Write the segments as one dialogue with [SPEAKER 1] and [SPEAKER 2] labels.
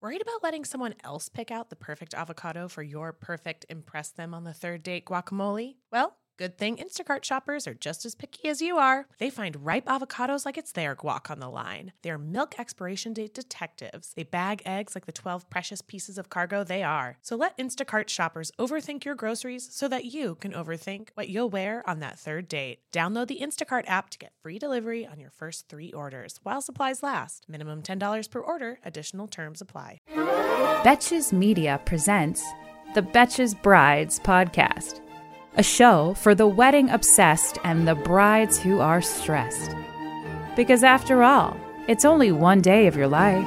[SPEAKER 1] Worried about letting someone else pick out the perfect avocado for your perfect impress them on the third date guacamole? Well, good thing Instacart shoppers are just as picky as you are. They find ripe avocados like it's their guac on the line. They're milk expiration date detectives. They bag eggs like the 12 precious pieces of cargo they are. So let Instacart shoppers overthink your groceries so that you can overthink what you'll wear on that third date. Download the Instacart app to get free delivery on your first 3 orders while supplies last. Minimum $10 per order. Additional terms apply.
[SPEAKER 2] Betches Media presents the Betches Brides podcast, a show for the wedding obsessed and the brides who are stressed. Because after all, it's only one day of your life.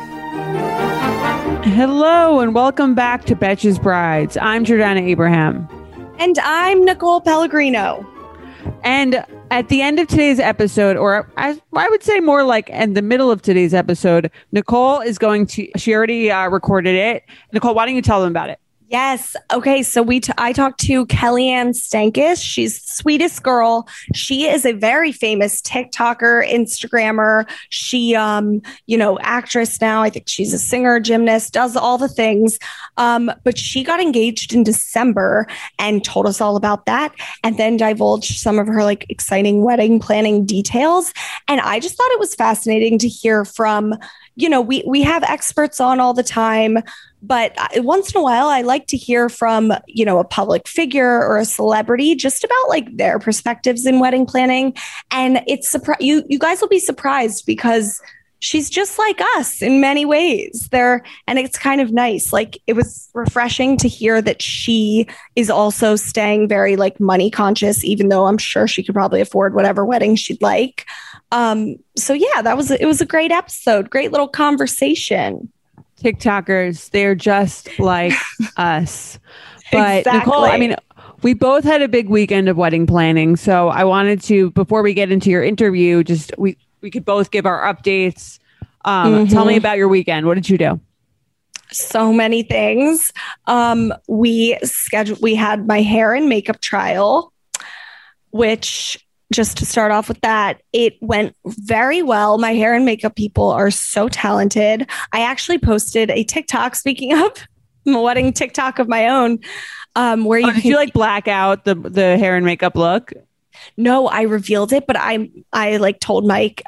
[SPEAKER 3] Hello and welcome back to Betches Brides. I'm Jordana Abraham.
[SPEAKER 4] And I'm Nicole Pellegrino.
[SPEAKER 3] And at the end of today's episode, or I would say more like in the middle of today's episode, Nicole is going to, she already recorded it. Nicole, why don't you tell them about it?
[SPEAKER 4] Yes. Okay. So I talked to Kellyanne Stankus. She's the sweetest girl. She is a very famous TikToker, Instagrammer. She, actress now. I think she's a singer, gymnast, does all the things. But she got engaged in December and told us all about that, and then divulged some of her like exciting wedding planning details. And I just thought it was fascinating to hear from, we have experts on all the time, but once in a while, I like to hear from, a public figure or a celebrity just about like their perspectives in wedding planning. And it's you guys will be surprised because she's just like us in many ways there. And it's kind of nice. Like it was refreshing to hear that she is also staying very like money conscious, even though I'm sure she could probably afford whatever wedding she'd like. So yeah, it was a great episode. Great little conversation.
[SPEAKER 3] TikTokers, they're just like us. But
[SPEAKER 4] Exactly.
[SPEAKER 3] Nicole, I mean, we both had a big weekend of wedding planning. So I wanted to, before we get into your interview, just we could both give our updates. Tell me about your weekend. What did you do?
[SPEAKER 4] So many things. We had my hair and makeup trial, which, just to start off with that, it went very well. My hair and makeup people are so talented. I actually posted a TikTok, speaking of my wedding TikTok of my own, where you
[SPEAKER 3] did you like black out the hair and makeup look?
[SPEAKER 4] No, I revealed it, but I like told Mike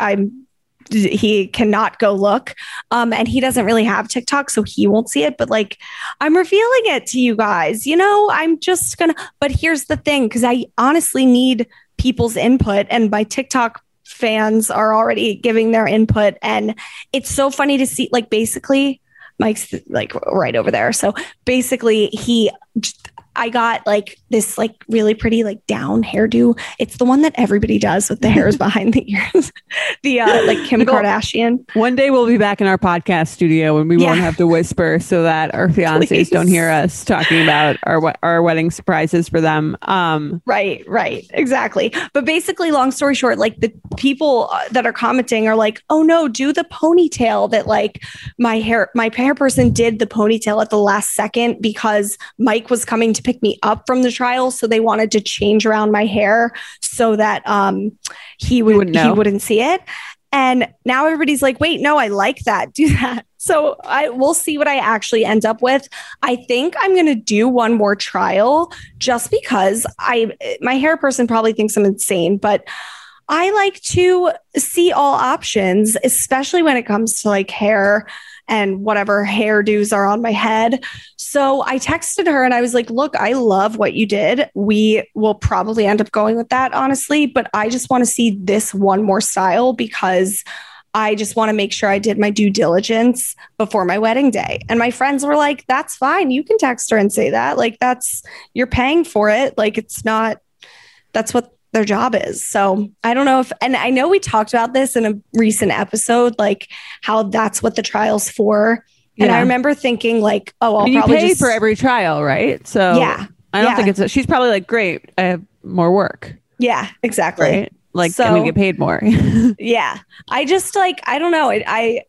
[SPEAKER 4] he cannot go look. And he doesn't really have TikTok, so he won't see it. But like, I'm revealing it to you guys, I'm just but here's the thing, because I honestly need people's input, and my TikTok fans are already giving their input. And it's so funny to see, like, basically Mike's like right over there. So basically I got like this like really pretty like down hairdo. It's the one that everybody does with the hairs behind the ears. The like Kim Kardashian.
[SPEAKER 3] One day we'll be back in our podcast studio and we won't have to whisper so that our fiancés don't hear us talking about our wedding surprises for them.
[SPEAKER 4] Right. Exactly. But basically, long story short, like the people that are commenting are like, oh no, do the ponytail that like my hair person did the ponytail at the last second because Mike was coming to pick me up from the trial. So they wanted to change around my hair so that he wouldn't see it. And now everybody's like, wait, no, I like that. Do that. So we'll see what I actually end up with. I think I'm going to do one more trial just because my hair person probably thinks I'm insane, but I like to see all options, especially when it comes to like hair and whatever hairdos are on my head. So I texted her and I was like, look, I love what you did. We will probably end up going with that, honestly, but I just want to see this one more style because I just want to make sure I did my due diligence before my wedding day. And my friends were like, that's fine. You can text her and say that. Like, you're paying for it. Like, that's what their job is. So I don't know and I know we talked about this in a recent episode, like how that's what the trial's for. And I remember thinking like, oh, I'll probably
[SPEAKER 3] pay for every trial, right? So
[SPEAKER 4] yeah,
[SPEAKER 3] I don't think she's probably like, great, I have more work.
[SPEAKER 4] Yeah, exactly.
[SPEAKER 3] Right? Like, so, and we get paid more.
[SPEAKER 4] Yeah. I just like, I don't know.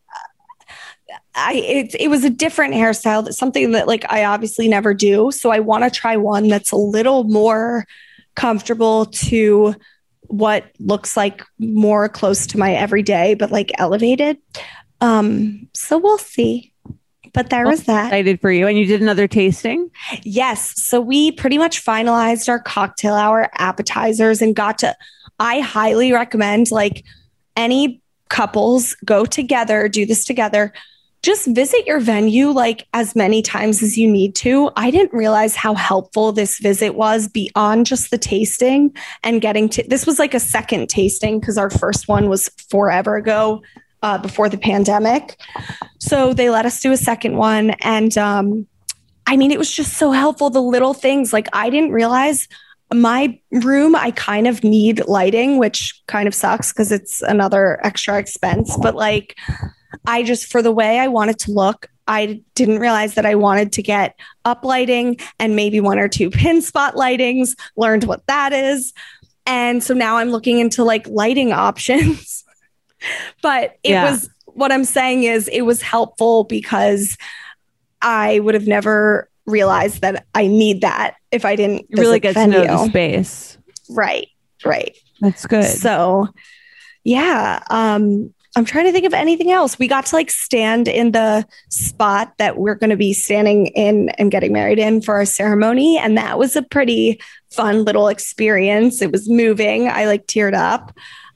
[SPEAKER 4] It was a different hairstyle. That's something that like, I obviously never do. So I want to try one that's a little more comfortable to what looks like more close to my everyday, but like elevated. So we'll see. But there was that.
[SPEAKER 3] Excited for you. And you did another tasting?
[SPEAKER 4] Yes. So we pretty much finalized our cocktail hour appetizers and I highly recommend, like, any couples go together, do this together. Just visit your venue like as many times as you need to. I didn't realize how helpful this visit was beyond just the tasting and this was like a second tasting because our first one was forever ago, before the pandemic. So they let us do a second one. And I mean, it was just so helpful. The little things, like, I didn't realize my room, I kind of need lighting, which kind of sucks because it's another extra expense. But like, for the way I wanted to look, I didn't realize that I wanted to get up lighting and maybe 1 or 2 pin spot lightings, learned what that is. And so now I'm looking into like lighting options. But what I'm saying is it was helpful because I would have never realized that I need that if I didn't
[SPEAKER 3] really get to know the space.
[SPEAKER 4] Right.
[SPEAKER 3] That's good.
[SPEAKER 4] So yeah. I'm trying to think of anything else. We got to like stand in the spot that we're going to be standing in and getting married in for our ceremony. And that was a pretty fun little experience. It was moving. I like teared up.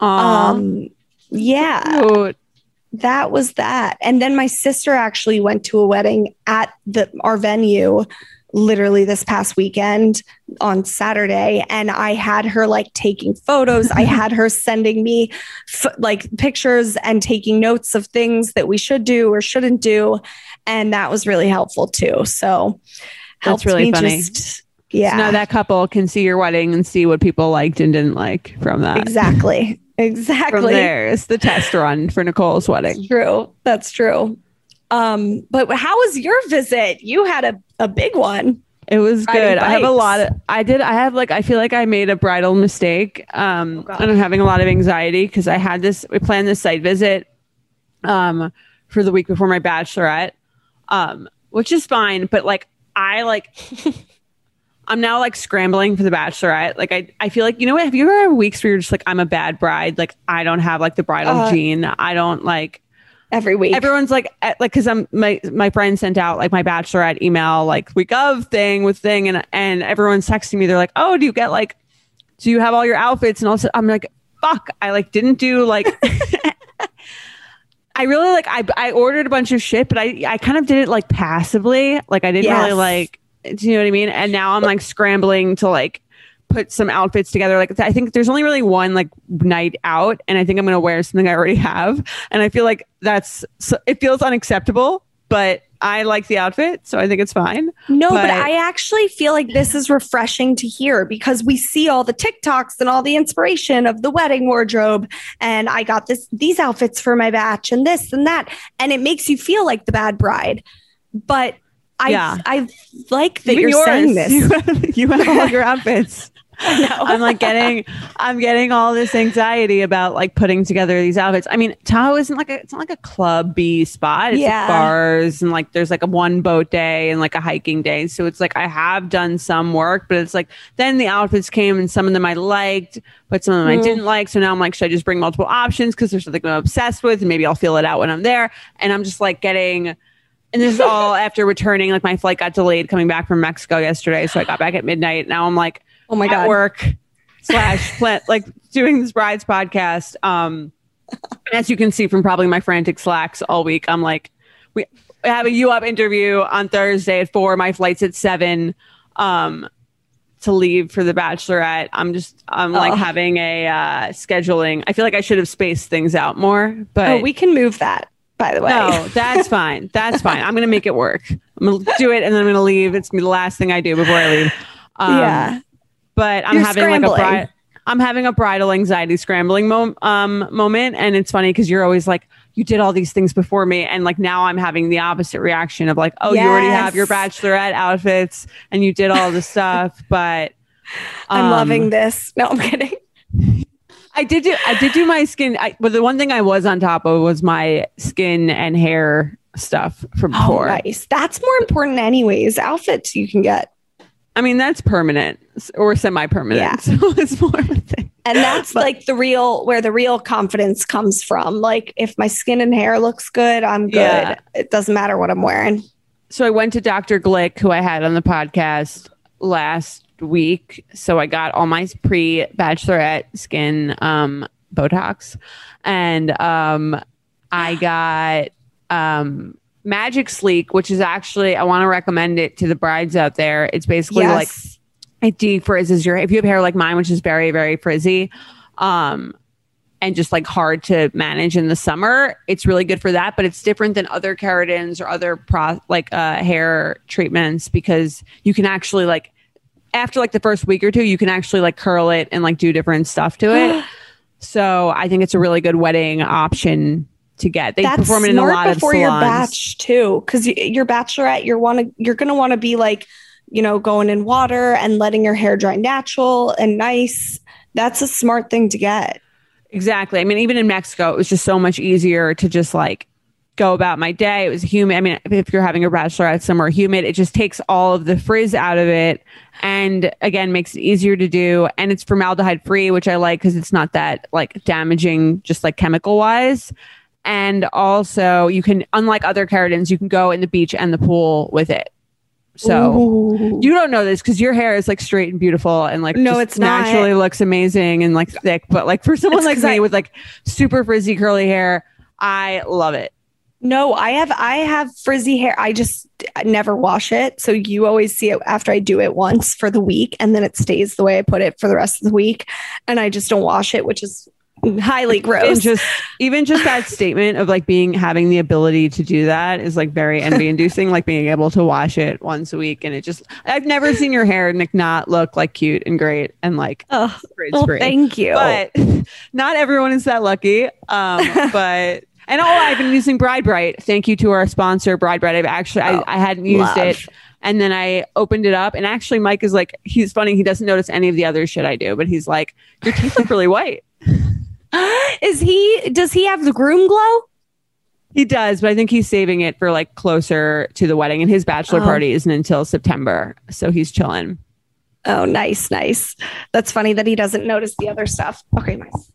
[SPEAKER 4] Yeah, cute. That was that. And then my sister actually went to a wedding at our venue literally this past weekend on Saturday. And I had her like taking photos. I had her sending me like pictures and taking notes of things that we should do or shouldn't do. And that was really helpful too. So
[SPEAKER 3] that's really funny.
[SPEAKER 4] Yeah.
[SPEAKER 3] So now that couple can see your wedding and see what people liked and didn't like from that.
[SPEAKER 4] Exactly.
[SPEAKER 3] From there, it's the test run for Nicole's wedding.
[SPEAKER 4] That's true. But how was your visit? You had a big one.
[SPEAKER 3] It was good. I have a lot of, I feel like I made a bridal mistake. And I'm having a lot of anxiety because we planned this site visit, for the week before my bachelorette, which is fine. But like, I'm now like scrambling for the bachelorette. Like, I feel like, you know what? Have you ever had weeks where you're just like, I'm a bad bride. Like, I don't have like the bridal gene. I don't like
[SPEAKER 4] every week.
[SPEAKER 3] Everyone's like, cause my friend sent out like my bachelorette email, like week of thing and everyone's texting me. They're like, oh, do you have all your outfits? And also I'm like, fuck, I like didn't do like, I really like, I ordered a bunch of shit, but I kind of did it like passively. Like I didn't really like, do you know what I mean? And now I'm like scrambling to like put some outfits together. Like I think there's only really one like night out, and I think I'm going to wear something I already have. And I feel like it feels unacceptable, but I like the outfit, so I think it's fine.
[SPEAKER 4] No, but I actually feel like this is refreshing to hear because we see all the TikToks and all the inspiration of the wedding wardrobe. And I got these outfits for my batch and this and that. And it makes you feel like the bad bride. But I like that you're saying this.
[SPEAKER 3] You have all your outfits.
[SPEAKER 4] I know.
[SPEAKER 3] I'm getting all this anxiety about like putting together these outfits. I mean, Tahoe it's not like a club B spot. It's like bars and like there's like a one boat day and like a hiking day. So it's like I have done some work, but it's like then the outfits came and some of them I liked, but some of them I didn't like. So now I'm like, should I just bring multiple options because there's something I'm obsessed with and maybe I'll feel it out when I'm there. And I'm just like and this is all after returning. Like my flight got delayed coming back from Mexico yesterday. So I got back at midnight. Now I'm like,
[SPEAKER 4] oh my God,
[SPEAKER 3] work / like doing this brides podcast. As you can see from probably my frantic slacks all week, I'm like, we have a U Up interview on Thursday at 4. My flight's at 7 to leave for the bachelorette. I'm like having a scheduling. I feel like I should have spaced things out more, but
[SPEAKER 4] we can move that. By the way,
[SPEAKER 3] no, that's fine. That's fine. I'm going to make it work. I'm going to do it and then I'm going to leave. It's going to be the last thing I do before I leave. But I'm having a bridal anxiety scrambling moment. And it's funny because you're always like, you did all these things before me. And like, now I'm having the opposite reaction of like, oh, you already have your bachelorette outfits and you did all the stuff, but
[SPEAKER 4] I'm loving this. No, I'm kidding.
[SPEAKER 3] I did do my skin. But the one thing I was on top of was my skin and hair stuff from before.
[SPEAKER 4] Nice. That's more important anyways. Outfits you can get.
[SPEAKER 3] I mean, that's permanent or semi-permanent.
[SPEAKER 4] Yeah.
[SPEAKER 3] So it's more of a thing.
[SPEAKER 4] And that's like where the real confidence comes from. Like if my skin and hair looks good, I'm good. Yeah. It doesn't matter what I'm wearing.
[SPEAKER 3] So I went to Dr. Glick, who I had on the podcast last week. So I got all my pre-bachelorette skin Botox. And I got Magic Sleek, which is actually, I want to recommend it to the brides out there. It's basically like it defrizzes your, if you have hair like mine, which is very, very frizzy, and just like hard to manage in the summer, it's really good for that. But it's different than other keratins or other hair treatments, because you can actually like, after like the first week or two, you can actually like curl it and like do different stuff to it. So I think it's a really good wedding option to get. They perform it in a lot of salons.
[SPEAKER 4] Before your batch too, because your bachelorette, you're going to want to be like, you know, going in water and letting your hair dry natural and nice. That's a smart thing to get.
[SPEAKER 3] Exactly. I mean, even in Mexico, it was just so much easier to just like go about my day. It was humid. I mean, if you're having a bachelorette somewhere humid, it just takes all of the frizz out of it. And again, makes it easier to do. And it's formaldehyde free, which I like because it's not that like damaging, just like chemical wise. And also you can, unlike other keratins, you can go in the beach and the pool with it. So you don't know this because your hair is like straight and beautiful and like
[SPEAKER 4] no, it's
[SPEAKER 3] naturally looks amazing and like thick. But like for someone like me with like super frizzy curly hair, I love it.
[SPEAKER 4] No, I have frizzy hair. I never wash it. So you always see it after I do it once for the week, and then it stays the way I put it for the rest of the week. And I just don't wash it, which is highly gross.
[SPEAKER 3] Even just that statement of like having the ability to do that is like very envy inducing, like being able to wash it once a week. And I've never seen your hair, Nick, not look like cute and great and like
[SPEAKER 4] spray. Thank you.
[SPEAKER 3] But not everyone is that lucky. But and I've been using Bride Bright. Thank you to our sponsor, Bride Bright. I hadn't used it. And then I opened it up, and actually Mike is like, he's funny. He doesn't notice any of the other shit I do, but he's like, your teeth look really white.
[SPEAKER 4] Does he have the groom glow?
[SPEAKER 3] He does, but I think he's saving it for like closer to the wedding, and his bachelor party isn't until September. So he's chilling.
[SPEAKER 4] Oh, nice. That's funny that he doesn't notice the other stuff. Okay, nice.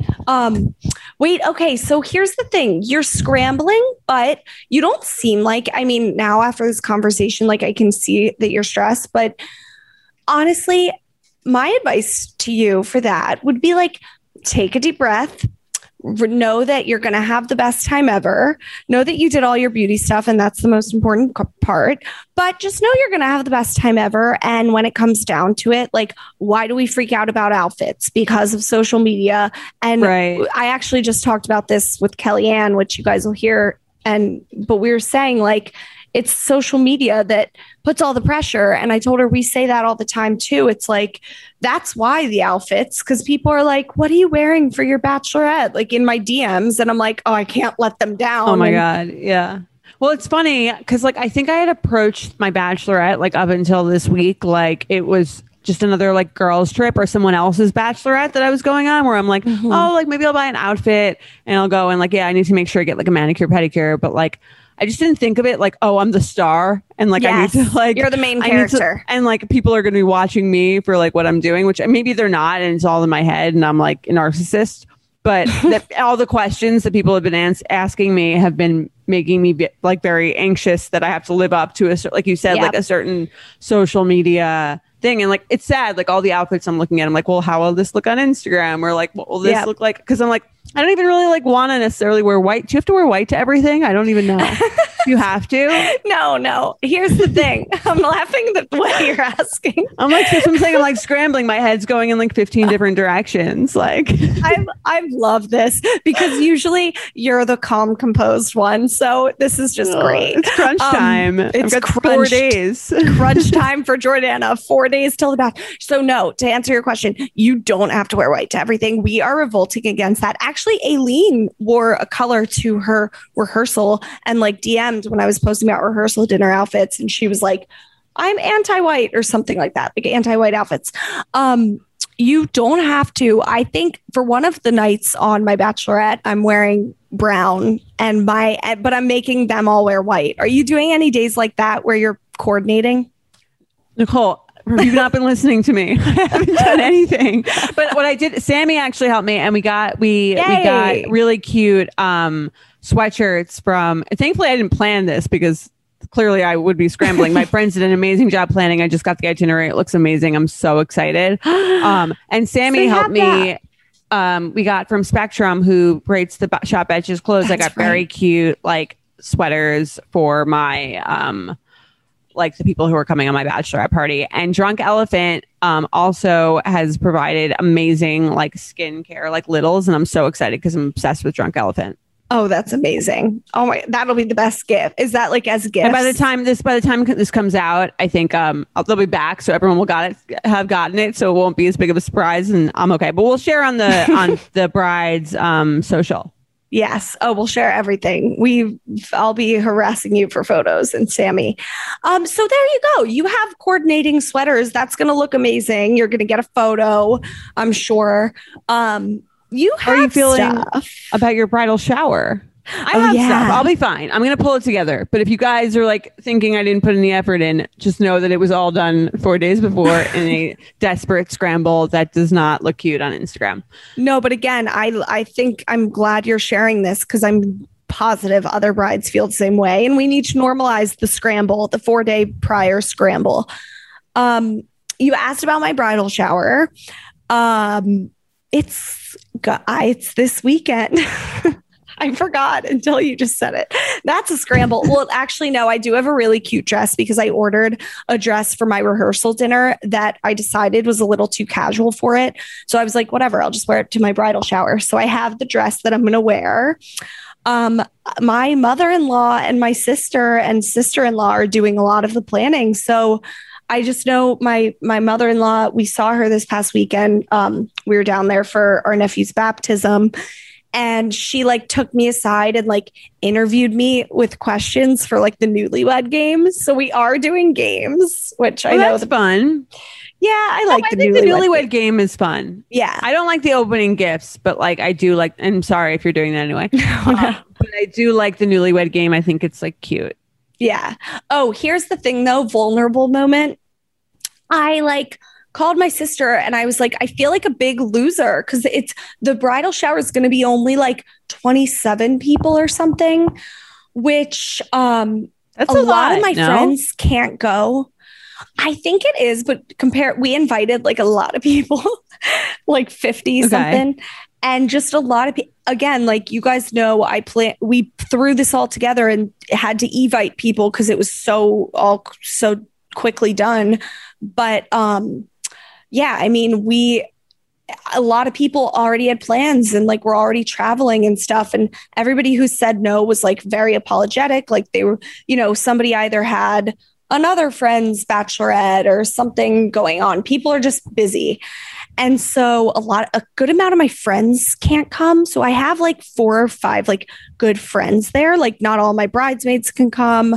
[SPEAKER 4] Wait, okay. So here's the thing. You're scrambling, but you don't seem like, I mean, now after this conversation, like I can see that you're stressed, but honestly, my advice to you for that would be like, take a deep breath, know that you're going to have the best time ever, know that you did all your beauty stuff, and that's the most important part, but just know you're going to have the best time ever. And when it comes down to it, like, why do we freak out about outfits? Because of social media. And I actually just talked about this with Kellyanne, which you guys will hear. But we were saying like, it's social media that puts all the pressure. And I told her, we say that all the time too. It's like, that's why the outfits, because people are like, what are you wearing for your bachelorette? Like in my DMs. And I'm like, oh, I can't let them down.
[SPEAKER 3] Oh my God. Yeah. Well, it's funny because like, I think I had approached my bachelorette like up until this week. Like it was just another like girls trip or someone else's bachelorette that I was going on, where I'm like, oh, like maybe I'll buy an outfit and I'll go and like, yeah, I need to make sure I get like a manicure, pedicure. But like, I just didn't think of it like, oh, I'm the star. And like, I need to like,
[SPEAKER 4] you're the main character.
[SPEAKER 3] And like, people are going to be watching me for like what I'm doing, which maybe they're not. And it's all in my head and I'm like a narcissist. But all the questions that people have been asking me have been making me like very anxious that I have to live up to like you said, like a certain social media thing. And like, it's sad, like all the outfits I'm looking at, I'm like, well, how will this look on Instagram? Or like, what will this look like? Because I'm like, I don't even really like want to necessarily wear white. Do you have to wear white to everything? I don't even know. You have to?
[SPEAKER 4] No. Here's the thing. I'm laughing the way you're asking.
[SPEAKER 3] I'm like, that's what I'm saying. I'm like scrambling. My head's going in like 15 different directions. Like
[SPEAKER 4] I love this because usually you're the calm, composed one. So this is just great.
[SPEAKER 3] It's crunch time.
[SPEAKER 4] It's
[SPEAKER 3] I've got 4 days.
[SPEAKER 4] Crunch time for Jordana. 4 days till the back. So no, to answer your question, you don't have to wear white to everything. We are revolting against that. Actually, Aileen wore a color to her rehearsal and like DM'd when I was posting about rehearsal dinner outfits. And she was like, I'm anti-white or something like that, like anti-white outfits. You don't have to. I think for one of the nights on my bachelorette, I'm wearing brown but I'm making them all wear white. Are you doing any days like that where you're coordinating?
[SPEAKER 3] Nicole, You've not been listening to me. I haven't done anything. But what I did, Sammy actually helped me, and we got really cute sweatshirts from. Thankfully, I didn't plan this because clearly I would be scrambling. My friends did an amazing job planning. I just got the itinerary. It looks amazing. I'm so excited. And Sammy helped me. We got from Spectrum, who rates the Shop Betches clothes. I got very cute like sweaters for my like the people who are coming on my bachelorette party. And Drunk Elephant also has provided amazing like skincare, like Littles, and I'm so excited because I'm obsessed with Drunk Elephant.
[SPEAKER 4] Oh, that's amazing. Oh my, that'll be the best gift. Is that like as a gift?
[SPEAKER 3] And by the time this comes out, I think they'll be back, so everyone will have gotten it, so it won't be as big of a surprise, and I'm okay. But we'll share on the bride's social.
[SPEAKER 4] Yes. Oh, we'll share everything. I'll be harassing you for photos, and Sammy. So there you go. You have coordinating sweaters. That's going to look amazing. You're going to get a photo, I'm sure. You have
[SPEAKER 3] Are you feeling
[SPEAKER 4] stuff
[SPEAKER 3] about your bridal shower? I have stuff. I'll be fine. I'm going to pull it together. But if you guys are like thinking I didn't put any effort in, just know that it was all done 4 days before in a desperate scramble that does not look cute on Instagram.
[SPEAKER 4] No, but again, I think I'm glad you're sharing this because I'm positive other brides feel the same way. And we need to normalize the scramble, the 4-day prior scramble. You asked about my bridal shower. It's this weekend. I forgot until you just said it. That's a scramble. Well, actually, no, I do have a really cute dress because I ordered a dress for my rehearsal dinner that I decided was a little too casual for it. So I was like, whatever, I'll just wear it to my bridal shower. So I have the dress that I'm going to wear. My mother-in-law and my sister and sister-in-law are doing a lot of the planning. So I just know my mother-in-law, we saw her this past weekend. We were down there for our nephew's baptism. And she like took me aside and like interviewed me with questions for like the newlywed games. So we are doing games, which I know
[SPEAKER 3] that's fun.
[SPEAKER 4] Yeah, I
[SPEAKER 3] think the newlywed game is fun.
[SPEAKER 4] Yeah.
[SPEAKER 3] I don't like the opening gifts, but like I do like, I'm sorry if you're doing that anyway. But I do like the newlywed game. I think it's like cute.
[SPEAKER 4] Yeah. Oh, here's the thing though, vulnerable moment. I like called my sister and I was like, I feel like a big loser because it's the bridal shower is going to be only like 27 people or something, which that's a lot of my friends can't go. I think it is, but we invited like a lot of people, like 50 something. And just a lot of people, again, like you guys know, we threw this all together and had to evite people because it was so quickly done. But yeah, I mean, a lot of people already had plans and like we're already traveling and stuff. And everybody who said no was like very apologetic. Like they were, somebody either had another friend's bachelorette or something going on. People are just busy. And so a good amount of my friends can't come. So I have like 4 or 5 like good friends there. Like not all my bridesmaids can come.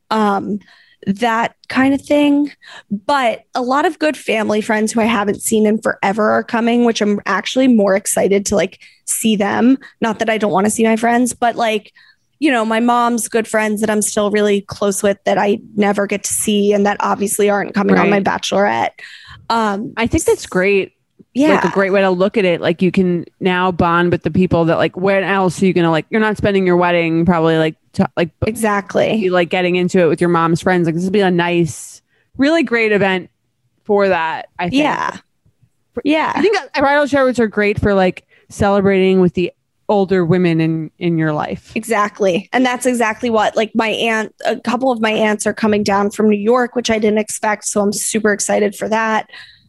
[SPEAKER 4] That kind of thing. But a lot of good family friends who I haven't seen in forever are coming, which I'm actually more excited to like see them. Not that I don't want to see my friends, but like, my mom's good friends that I'm still really close with that I never get to see and that obviously aren't coming on my bachelorette.
[SPEAKER 3] I think that's great.
[SPEAKER 4] Yeah.
[SPEAKER 3] Like a great way to look at it. Like you can now bond with the people that like, when else are you going to like, you're not spending your wedding probably like,
[SPEAKER 4] exactly.
[SPEAKER 3] You like getting into it with your mom's friends. Like this would be a nice, really great event for that. I think.
[SPEAKER 4] Yeah.
[SPEAKER 3] I think bridal showers are great for like celebrating with the older women in your life.
[SPEAKER 4] Exactly. And that's exactly what like a couple of my aunts are coming down from New York, which I didn't expect. So I'm super excited for that.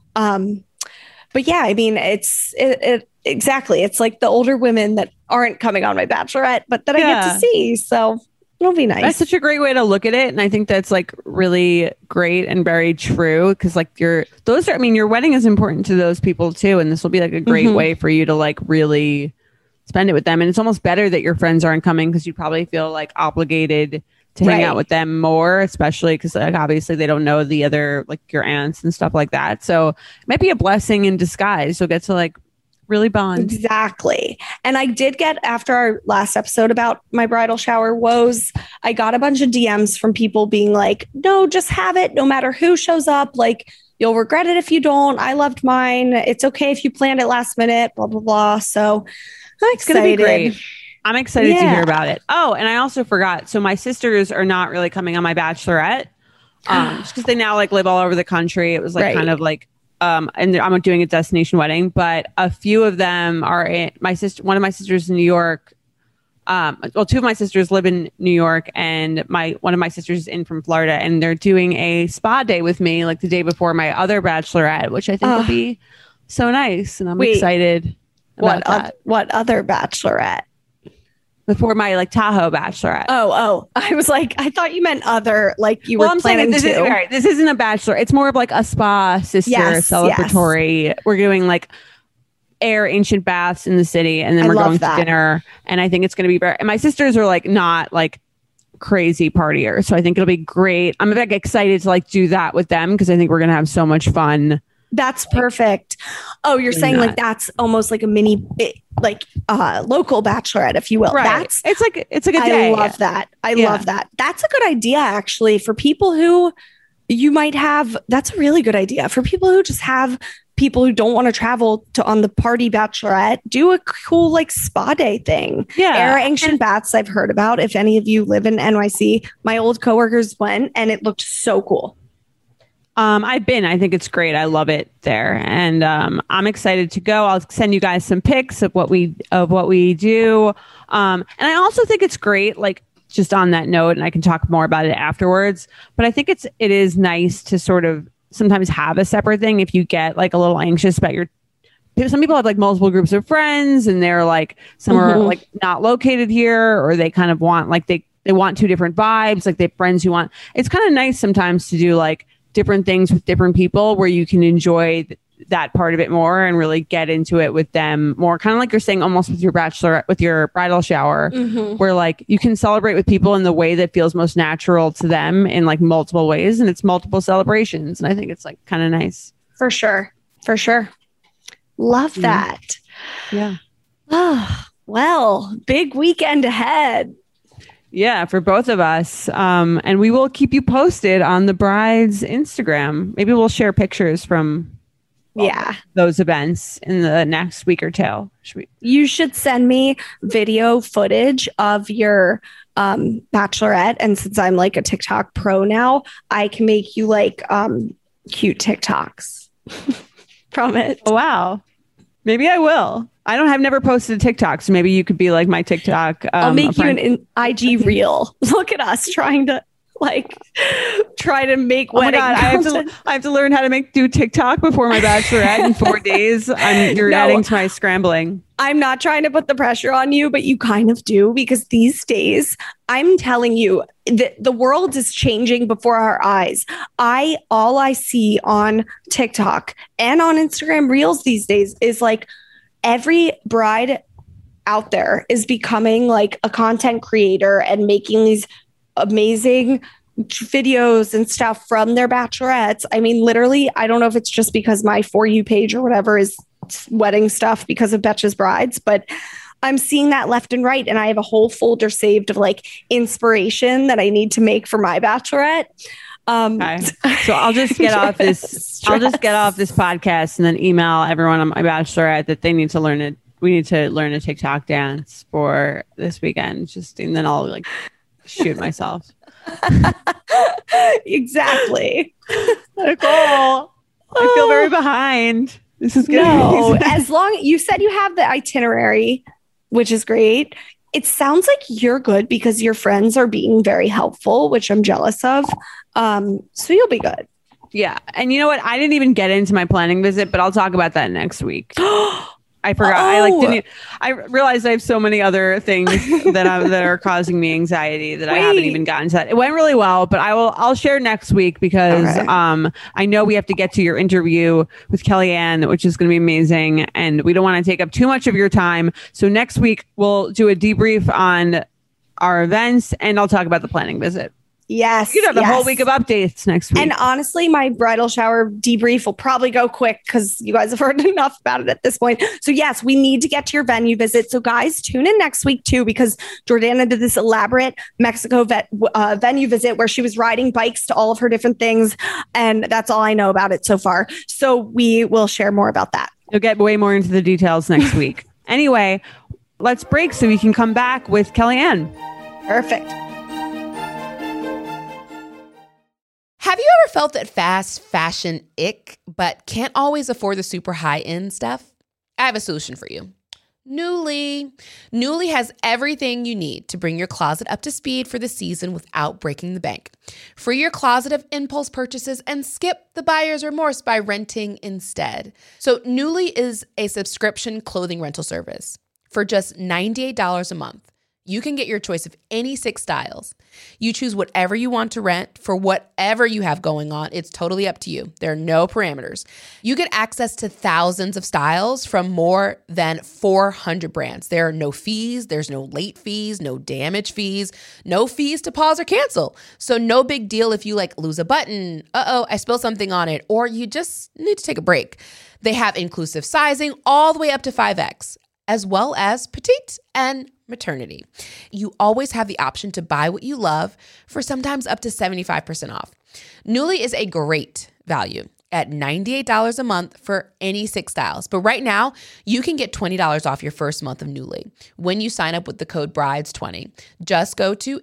[SPEAKER 4] But yeah, I mean, it's exactly. It's like the older women that aren't coming on my bachelorette, but that I get to see. So it'll be nice.
[SPEAKER 3] That's such a great way to look at it. And I think that's like really great and very true. Cause like your wedding is important to those people too. And this will be like a great way for you to like really spend it with them. And it's almost better that your friends aren't coming because you probably feel like obligated to hang out with them more, especially because like obviously they don't know the other like your aunts and stuff like that. So it might be a blessing in disguise. You'll get to like really bond.
[SPEAKER 4] Exactly. And I did get, after our last episode about my bridal shower woes, I got a bunch of DMs from people being like, no, just have it no matter who shows up. Like You'll regret it if you don't. I loved mine. It's okay if you planned it last minute, blah, blah, blah. So I'm excited.
[SPEAKER 3] It's going to be great. I'm excited to hear about it. Oh, and I also forgot. So my sisters are not really coming on my bachelorette just because they now like live all over the country. It was like kind of like, and I'm doing a destination wedding, but a few of them are in one of my sisters in New York. Well, two of my sisters live in New York and one of my sisters is in from Florida, and they're doing a spa day with me like the day before my other bachelorette, which I think will be so nice. And I'm excited about that.
[SPEAKER 4] What other bachelorette?
[SPEAKER 3] Before my like Tahoe bachelorette.
[SPEAKER 4] Oh, I was like, I thought you meant other, like you were planning
[SPEAKER 3] this
[SPEAKER 4] to.
[SPEAKER 3] This isn't a bachelor. It's more of like a spa sister celebratory. Yes. We're doing like ancient baths in the city, and then we're going to dinner. And I think it's going to be very. And my sisters are like not like crazy partiers, so I think it'll be great. I'm like excited to like do that with them because I think we're going to have so much fun.
[SPEAKER 4] That's perfect. Oh, you're saying like that's almost like a mini local bachelorette, if you will.
[SPEAKER 3] Right. It's like a day.
[SPEAKER 4] I love that. I love that. That's a good idea actually for people who you might have. That's a really good idea for people who just have people who don't want to travel to on the party bachelorette. Do a cool like spa day thing.
[SPEAKER 3] Yeah.
[SPEAKER 4] Ancient baths I've heard about. If any of you live in NYC, my old coworkers went and it looked so cool.
[SPEAKER 3] I've been. I think it's great. I love it there, and I'm excited to go. I'll send you guys some pics of what we do, and I also think it's great. Like just on that note, and I can talk more about it afterwards. But I think it is nice to sort of sometimes have a separate thing if you get like a little anxious about your. Some people have like multiple groups of friends, and they're like some are like not located here, or they kind of want like they want two different vibes. Like they have friends who want. It's kind of nice sometimes to do like different things with different people where you can enjoy that part of it more and really get into it with them more. Kind of like you're saying almost with your bachelorette, with your bridal shower, where like you can celebrate with people in the way that feels most natural to them in like multiple ways. And it's multiple celebrations. And I think it's like kind of nice.
[SPEAKER 4] For sure. Love that.
[SPEAKER 3] Yeah.
[SPEAKER 4] Oh, well, big weekend ahead.
[SPEAKER 3] Yeah, for both of us. And we will keep you posted on the bride's Instagram. Maybe we'll share pictures from those events in the next week or two.
[SPEAKER 4] You should send me video footage of your bachelorette. And since I'm like a TikTok pro now, I can make you like cute TikToks from it.
[SPEAKER 3] Oh, wow. Maybe I will. I've never posted a TikTok, so maybe you could be like my TikTok.
[SPEAKER 4] I'll make you an IG reel. Look at us trying to make wedding.
[SPEAKER 3] I have to learn how to do TikTok before my bachelorette in 4 days. You're adding to my scrambling.
[SPEAKER 4] I'm not trying to put the pressure on you, but you kind of do, because these days, I'm telling you, the world is changing before our eyes. All I see on TikTok and on Instagram Reels these days is like every bride out there is becoming like a content creator and making these amazing videos and stuff from their bachelorettes. I mean, literally, I don't know if it's just because my For You page or whatever is wedding stuff because of Betches Brides, but I'm seeing that left and right. And I have a whole folder saved of like inspiration that I need to make for my bachelorette.
[SPEAKER 3] Okay. So I'll just get off this. I'll just get off this podcast and then email everyone on my bachelorette that they need to learn it. We need to learn a TikTok dance for this weekend. And then I'll like shoot myself.
[SPEAKER 4] Exactly.
[SPEAKER 3] Nicole, I feel very behind. This is good.
[SPEAKER 4] No, as long you said you have the itinerary, which is great. It sounds like you're good because your friends are being very helpful, which I'm jealous of. So you'll be good.
[SPEAKER 3] Yeah. And you know what? I didn't even get into my planning visit, but I'll talk about that next week. I forgot. I realized I have so many other things that are causing me anxiety that I haven't even gotten to that. It went really well, but I'll share next week because I know we have to get to your interview with Kellyanne, which is going to be amazing. And we don't want to take up too much of your time. So next week we'll do a debrief on our events and I'll talk about the planning visit.
[SPEAKER 4] Yes.
[SPEAKER 3] You have the whole week of updates next week.
[SPEAKER 4] And honestly, my bridal shower debrief will probably go quick because you guys have heard enough about it at this point. So yes, we need to get to your venue visit. So guys, tune in next week too, because Jordana did this elaborate Mexico venue visit where she was riding bikes to all of her different things. And that's all I know about it so far. So we will share more about that.
[SPEAKER 3] You'll get way more into the details next week. Anyway, let's break so we can come back with Kellyanne.
[SPEAKER 4] Perfect.
[SPEAKER 5] Have you ever felt that fast fashion ick, but can't always afford the super high-end stuff? I have a solution for you. Nuuly. Nuuly has everything you need to bring your closet up to speed for the season without breaking the bank. Free your closet of impulse purchases and skip the buyer's remorse by renting instead. So Nuuly is a subscription clothing rental service. For just $98 a month, you can get your choice of any 6 styles. You choose whatever you want to rent for whatever you have going on. It's totally up to you. There are no parameters. You get access to thousands of styles from more than 400 brands. There are no fees. There's no late fees, no damage fees, no fees to pause or cancel. So no big deal if you lose a button. I spilled something on it, or you just need to take a break. They have inclusive sizing all the way up to 5X, as well as petite and maternity. You always have the option to buy what you love for sometimes up to 75% off. Nuuly is a great value at $98 a month for any 6 styles. But right now, you can get $20 off your first month of Nuuly when you sign up with the code BRIDES20. Just go to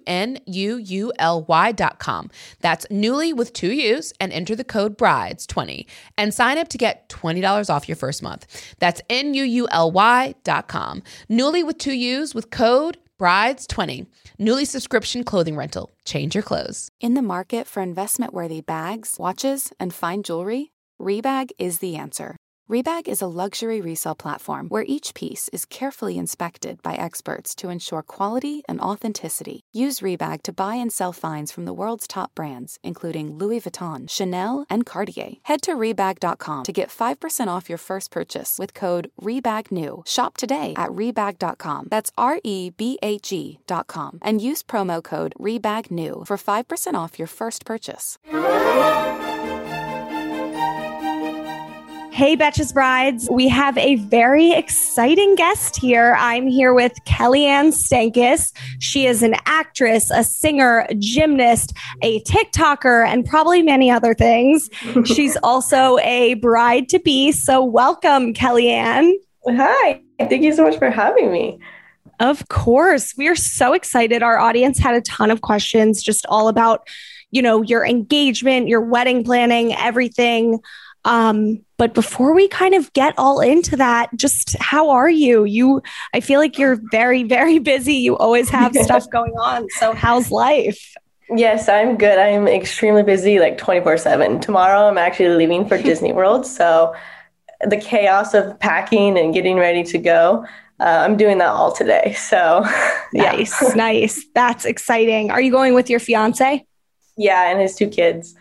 [SPEAKER 5] NUULY.com. That's Nuuly with 2 U's and enter the code BRIDES20 and sign up to get $20 off your first month. That's NUULY.com. Nuuly with 2 U's with code BRIDES20. Nuuly subscription clothing rental. Change your clothes.
[SPEAKER 6] In the market for investment-worthy bags, watches, and fine jewelry, Rebag is the answer. Rebag is a luxury resale platform where each piece is carefully inspected by experts to ensure quality and authenticity. Use Rebag to buy and sell finds from the world's top brands, including Louis Vuitton, Chanel, and Cartier. Head to Rebag.com to get 5% off your first purchase with code REBAGNEW. Shop today at Rebag.com. That's REBAG.com. And use promo code REBAGNEW for 5% off your first purchase.
[SPEAKER 4] Hey, Betches Brides. We have a very exciting guest here. I'm here with Kellyanne Stankus. She is an actress, a singer, a gymnast, a TikToker, and probably many other things. She's also a bride-to-be. So welcome, Kellyanne.
[SPEAKER 7] Hi. Thank you so much for having me.
[SPEAKER 4] Of course. We are so excited. Our audience had a ton of questions just all about, your engagement, your wedding planning, everything. But before we kind of get all into that, just how are you? I feel like you're very, very busy. You always have stuff going on. So how's life?
[SPEAKER 7] Yes, I'm good. I'm extremely busy, 24/7. Tomorrow, I'm actually leaving for Disney World. So the chaos of packing and getting ready to go, I'm doing that all today. So yeah.
[SPEAKER 4] Nice. That's exciting. Are you going with your fiance?
[SPEAKER 7] Yeah, and his 2 kids.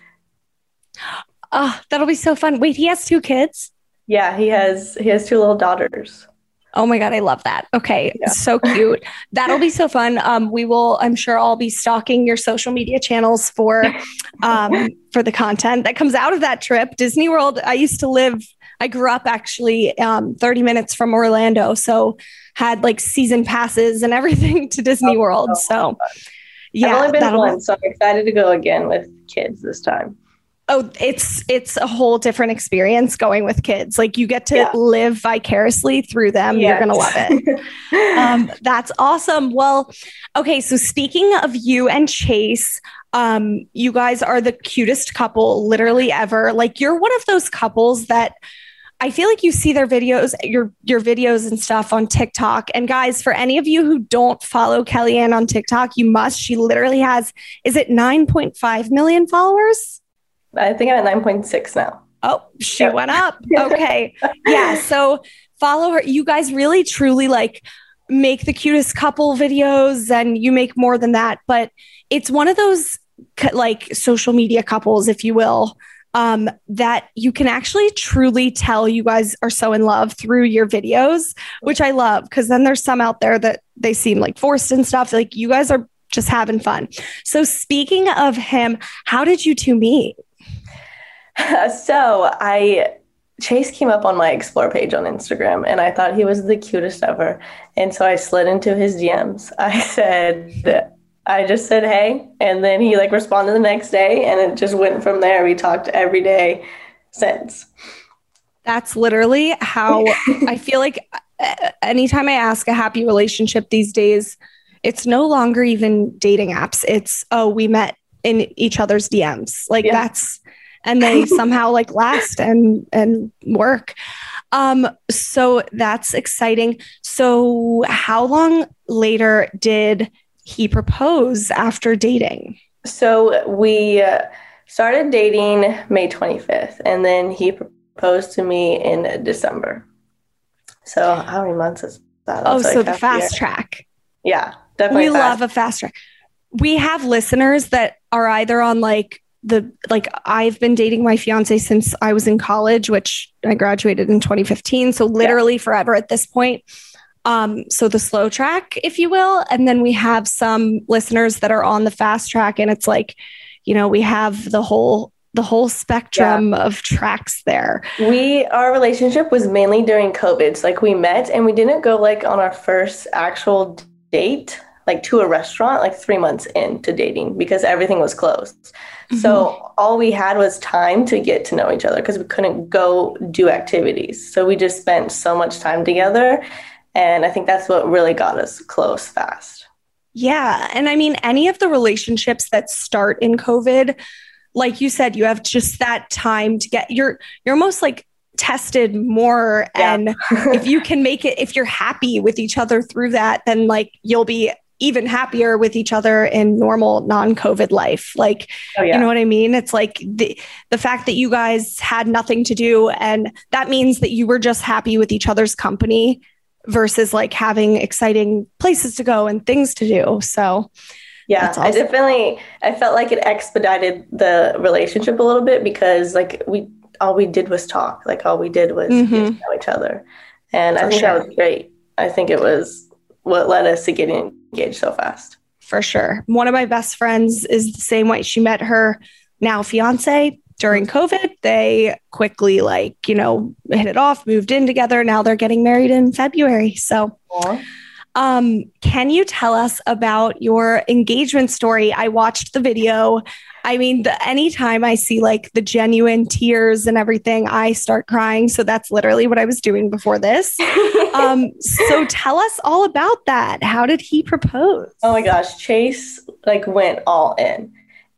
[SPEAKER 4] Oh, that'll be so fun. Wait, he has 2 kids?
[SPEAKER 7] Yeah, he has 2 little daughters.
[SPEAKER 4] Oh my God, I love that. Okay, yeah. So cute. That'll be so fun. I'm sure I'll be stalking your social media channels for the content that comes out of that trip. Disney World, I grew up actually 30 minutes from Orlando, so had season passes and everything to Disney World. So yeah.
[SPEAKER 7] I've only been once, so I'm excited to go again with kids this time.
[SPEAKER 4] Oh, it's a whole different experience going with kids. You get to live vicariously through them. Yes. You're going to love it. That's awesome. Well, okay. So speaking of you and Chase, you guys are the cutest couple literally ever. You're one of those couples that I feel like you see their videos, your videos and stuff on TikTok. And guys, for any of you who don't follow Kellyanne on TikTok, you must. She literally has, is it 9.5 million followers?
[SPEAKER 7] I think I'm at 9.6 now.
[SPEAKER 4] Oh, she went up. Okay. Yeah. So follow her. You guys really, truly make the cutest couple videos, and you make more than that. But it's one of those social media couples, if you will, that you can actually truly tell you guys are so in love through your videos, which I love. Because then there's some out there that they seem forced and stuff. You guys are just having fun. So speaking of him, how did you two meet?
[SPEAKER 7] Chase came up on my Explore page on Instagram, and I thought he was the cutest ever. And so I slid into his DMs. I just said, hey, and then he like responded the next day, and it just went from there. We talked every day since.
[SPEAKER 4] That's literally how I feel like anytime I ask a happy relationship these days, it's no longer even dating apps. It's, oh, we met in each other's DMs. Like and they somehow like last and work. So that's exciting. So how long later did he propose after dating?
[SPEAKER 7] So we started dating May 25th, and then he proposed to me in December. So how many months is that?
[SPEAKER 4] Oh, so the fast track.
[SPEAKER 7] Yeah, definitely.
[SPEAKER 4] We love a fast track. We have listeners that are either on I've been dating my fiance since I was in college, which I graduated in 2015. So literally forever at this point. So the slow track, if you will. And then we have some listeners that are on the fast track, and it's like, we have the whole spectrum of tracks there.
[SPEAKER 7] Our relationship was mainly during COVID. So we met, and we didn't go on our first actual date, to a restaurant, 3 months into dating, because everything was closed. Mm-hmm. So all we had was time to get to know each other, because we couldn't go do activities. So we just spent so much time together. And I think that's what really got us close fast.
[SPEAKER 4] Yeah. And I mean, any of the relationships that start in COVID, like you said, you have just that time to get, you're almost tested more. Yeah. And if you can make it, if you're happy with each other through that, then you'll be even happier with each other in normal non-COVID life. You know what I mean? It's the fact that you guys had nothing to do, and that means that you were just happy with each other's company versus having exciting places to go and things to do. So
[SPEAKER 7] yeah, awesome. I felt like it expedited the relationship a little bit, because all we did was talk. All we did was get to know each other. And I think that was great. I think it was what led us to getting engaged so fast.
[SPEAKER 4] For sure. One of my best friends is the same way. She met her now fiance during COVID. They quickly hit it off, moved in together. Now they're getting married in February. So can you tell us about your engagement story? I watched the video. I mean, anytime I see the genuine tears and everything, I start crying. So that's literally what I was doing before this. So tell us all about that. How did he propose?
[SPEAKER 7] Oh my gosh, Chase went all in.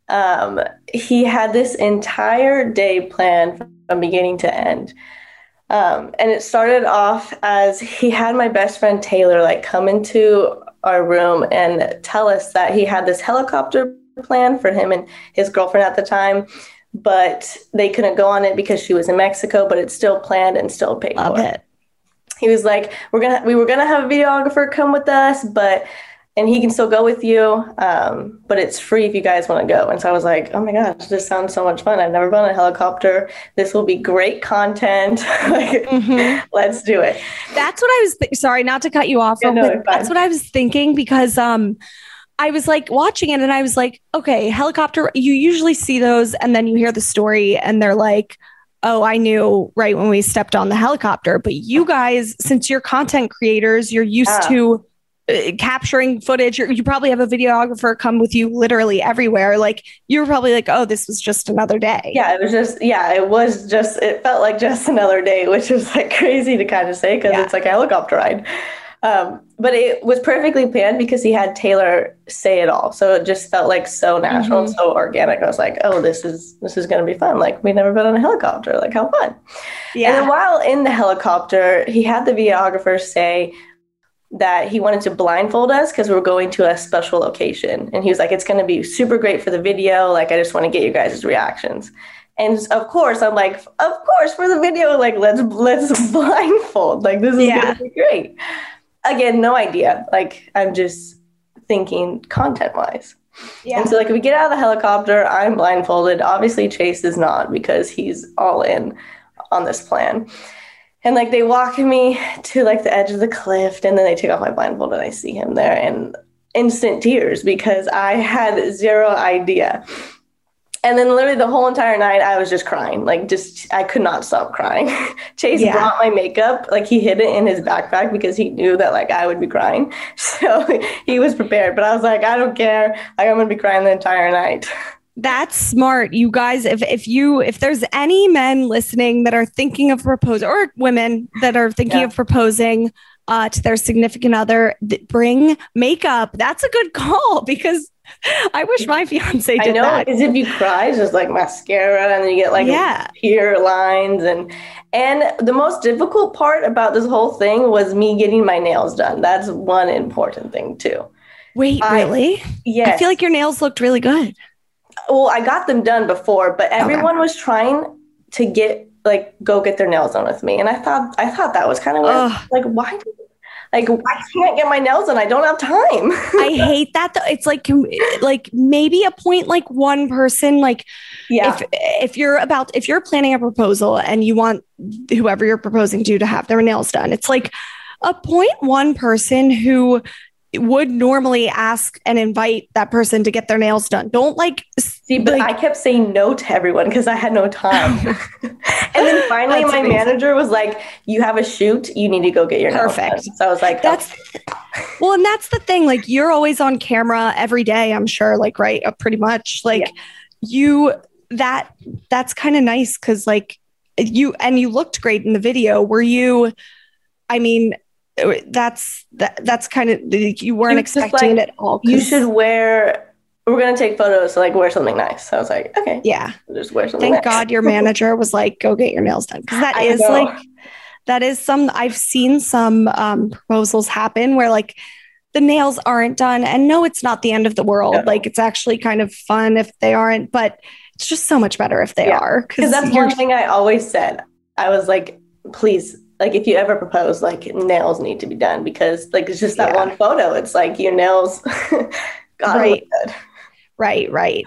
[SPEAKER 7] He had this entire day planned from beginning to end. And it started off as he had my best friend Taylor come into our room and tell us that he had this helicopter plan for him and his girlfriend at the time, but they couldn't go on it because she was in Mexico, but it's still planned and still paid for. It. He was like, we were gonna have a videographer come with us, and he can still go with you, but it's free if you guys want to go. And so I was like, oh my gosh, this sounds so much fun. I've never been on a helicopter. This will be great content. Let's do it.
[SPEAKER 4] That's what I was, sorry, not to cut you off. Yeah, no, that's what I was thinking, because I was watching it and I was like, okay, helicopter, you usually see those and then you hear the story and they're like, oh, I knew right when we stepped on the helicopter. But you guys, since you're content creators, you're used to capturing footage. You probably have a videographer come with you literally everywhere. You were probably oh, this was just another day.
[SPEAKER 7] Yeah, it felt like just another day, which is crazy to kind of say, because it's a helicopter ride. But it was perfectly planned because he had Taylor say it all. So it just felt so natural and so organic. I was like, oh, this is going to be fun. We've never been on a helicopter. How fun. Yeah. And then while in the helicopter, he had the videographer say that he wanted to blindfold us because we were going to a special location. And he was like, it's going to be super great for the video. I just want to get you guys' reactions. And of course, I'm like, of course, for the video, let's blindfold. This is going to be great. Again, no idea. I'm just thinking content-wise. Yeah. And so, we get out of the helicopter, I'm blindfolded. Obviously, Chase is not, because he's all in on this plan. And, they walk me to, the edge of the cliff, and then they take off my blindfold, and I see him there. And instant tears because I had zero idea. And then literally the whole entire night I was just crying. Like I could not stop crying. Chase brought my makeup, like he hid it in his backpack because he knew that like I would be crying. So he was prepared, but I was like, I don't care. Like I'm going to be crying the entire night.
[SPEAKER 4] That's smart. You guys, if there's any men listening that are thinking of proposing, or women that are thinking of proposing to their significant other, bring makeup. That's a good call because I wish my fiance did that.
[SPEAKER 7] I know, because if you cry, it's just like mascara and then you get like tear lines. And the most difficult part about this whole thing was me getting my nails done. That's one important thing too.
[SPEAKER 4] Wait, really?
[SPEAKER 7] Yes.
[SPEAKER 4] I feel like your nails looked really good.
[SPEAKER 7] Well, I got them done before, but everyone was trying to go get their nails done with me. And I thought that was kind of weird. Like, why can't I get my nails done? I don't have time.
[SPEAKER 4] I hate that though. It's like maybe appoint like one person, like if you're planning a proposal and you want whoever you're proposing to have their nails done, it's like appoint one person who would normally ask and invite that person to get their nails done. Don't
[SPEAKER 7] but I kept saying no to everyone because I had no time. And then finally my manager was like, you have a shoot, you need to go get your nails done. So I was like,
[SPEAKER 4] well, and that's the thing. Like you're always on camera every day, I'm sure, like, right. Pretty much like that's kind of nice. Cause like you looked great in the video. That's kind of, you weren't expecting it at all.
[SPEAKER 7] We're going to take photos, so like wear something nice. So I was like, okay.
[SPEAKER 4] Yeah.
[SPEAKER 7] We'll just wear something
[SPEAKER 4] Thank God your manager was like, go get your nails done. Cause I've seen some proposals happen where like the nails aren't done, and no, it's not the end of the world. No. Like it's actually kind of fun if they aren't, but it's just so much better if they are.
[SPEAKER 7] Cause that's one thing I always said. I was like, please, like if you ever propose, like nails need to be done because like it's just that one photo. It's like your nails gotta look good.
[SPEAKER 4] Right.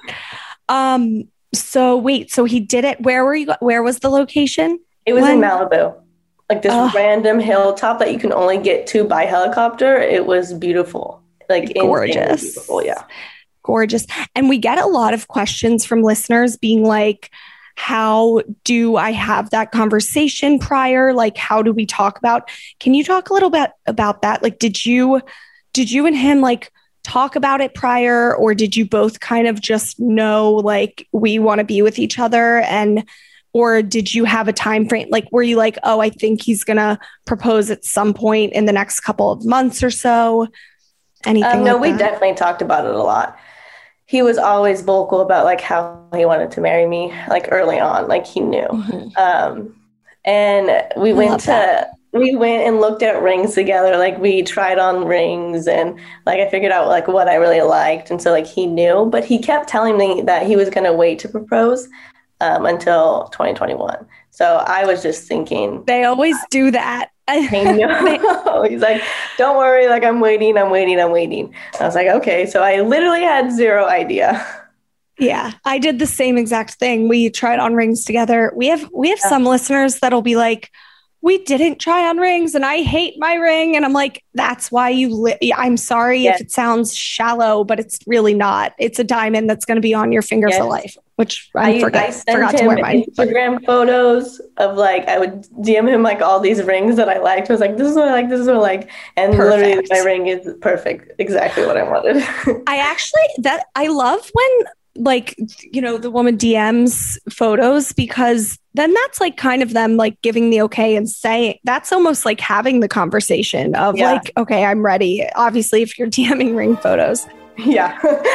[SPEAKER 4] So he did it. Where was the location?
[SPEAKER 7] It was in Malibu, like this random hilltop that you can only get to by helicopter. It was beautiful, like
[SPEAKER 4] gorgeous,
[SPEAKER 7] beautiful,
[SPEAKER 4] gorgeous. And we get a lot of questions from listeners being like, how do I have that conversation prior? Like, how do we talk about? Can you talk a little bit about that? Like, did you and him like talk about it prior, or did you both kind of just know like we want to be with each other, or did you have a time frame? Like, were you like, oh, I think he's gonna propose at some point in the next couple of months or so? Anything?
[SPEAKER 7] No, we definitely talked about it a lot. He was always vocal about like how he wanted to marry me, like early on, like he knew. Mm-hmm. And we went and looked at rings together. Like we tried on rings and like I figured out like what I really liked. And so like he knew, but he kept telling me that he was going to wait to propose until 2021. So I was just thinking.
[SPEAKER 4] They always do that.
[SPEAKER 7] I know. He's like, don't worry. Like I'm waiting. I was like, okay. So I literally had zero idea.
[SPEAKER 4] Yeah, I did the same exact thing. We tried on rings together. We have some listeners that'll be like, we didn't try on rings and I hate my ring. And I'm like, that's why I'm sorry if it sounds shallow, but it's really not. It's a diamond that's going to be on your finger for life, which I forgot to wear mine.
[SPEAKER 7] Instagram photos of like, I would DM him like all these rings that I liked. I was like, this is what I like, this is what I like. And literally my ring is perfect. Exactly what I wanted.
[SPEAKER 4] I love when like, you know, the woman DMs photos, because then that's like kind of them like giving the okay and saying that's almost like having the conversation of like, okay, I'm ready. Obviously, if you're DMing ring photos.
[SPEAKER 7] Yeah.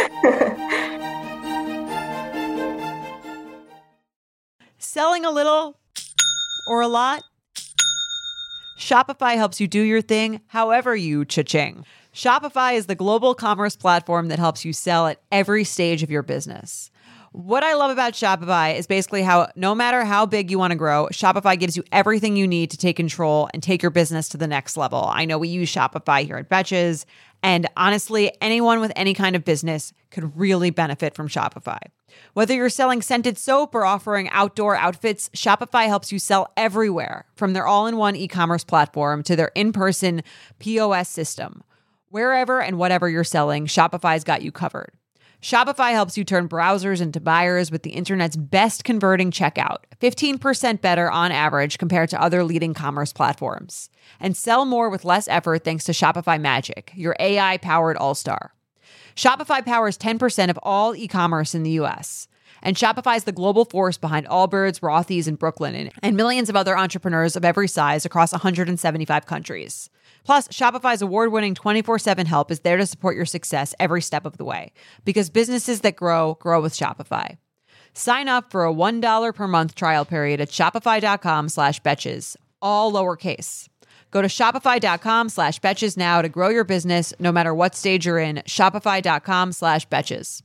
[SPEAKER 8] Selling a little or a lot? Shopify helps you do your thing however you cha-ching. Shopify is the global commerce platform that helps you sell at every stage of your business. What I love about Shopify is basically how no matter how big you want to grow, Shopify gives you everything you need to take control and take your business to the next level. I know we use Shopify here at Betches, and honestly, anyone with any kind of business could really benefit from Shopify. Whether you're selling scented soap or offering outdoor outfits, Shopify helps you sell everywhere, from their all-in-one e-commerce platform to their in-person POS system. Wherever and whatever you're selling, Shopify's got you covered. Shopify helps you turn browsers into buyers with the internet's best converting checkout, 15% better on average compared to other leading commerce platforms. And sell more with less effort thanks to Shopify Magic, your AI-powered all-star. Shopify powers 10% of all e-commerce in the US. And Shopify is the global force behind Allbirds, Rothy's, and Brooklinen, and millions of other entrepreneurs of every size across 175 countries. Plus, Shopify's award-winning 24/7 help is there to support your success every step of the way. Because businesses that grow, grow with Shopify. Sign up for a $1 per month trial period at shopify.com/betches, all lowercase. Go to shopify.com/betches now to grow your business no matter what stage you're in. Shopify.com/betches.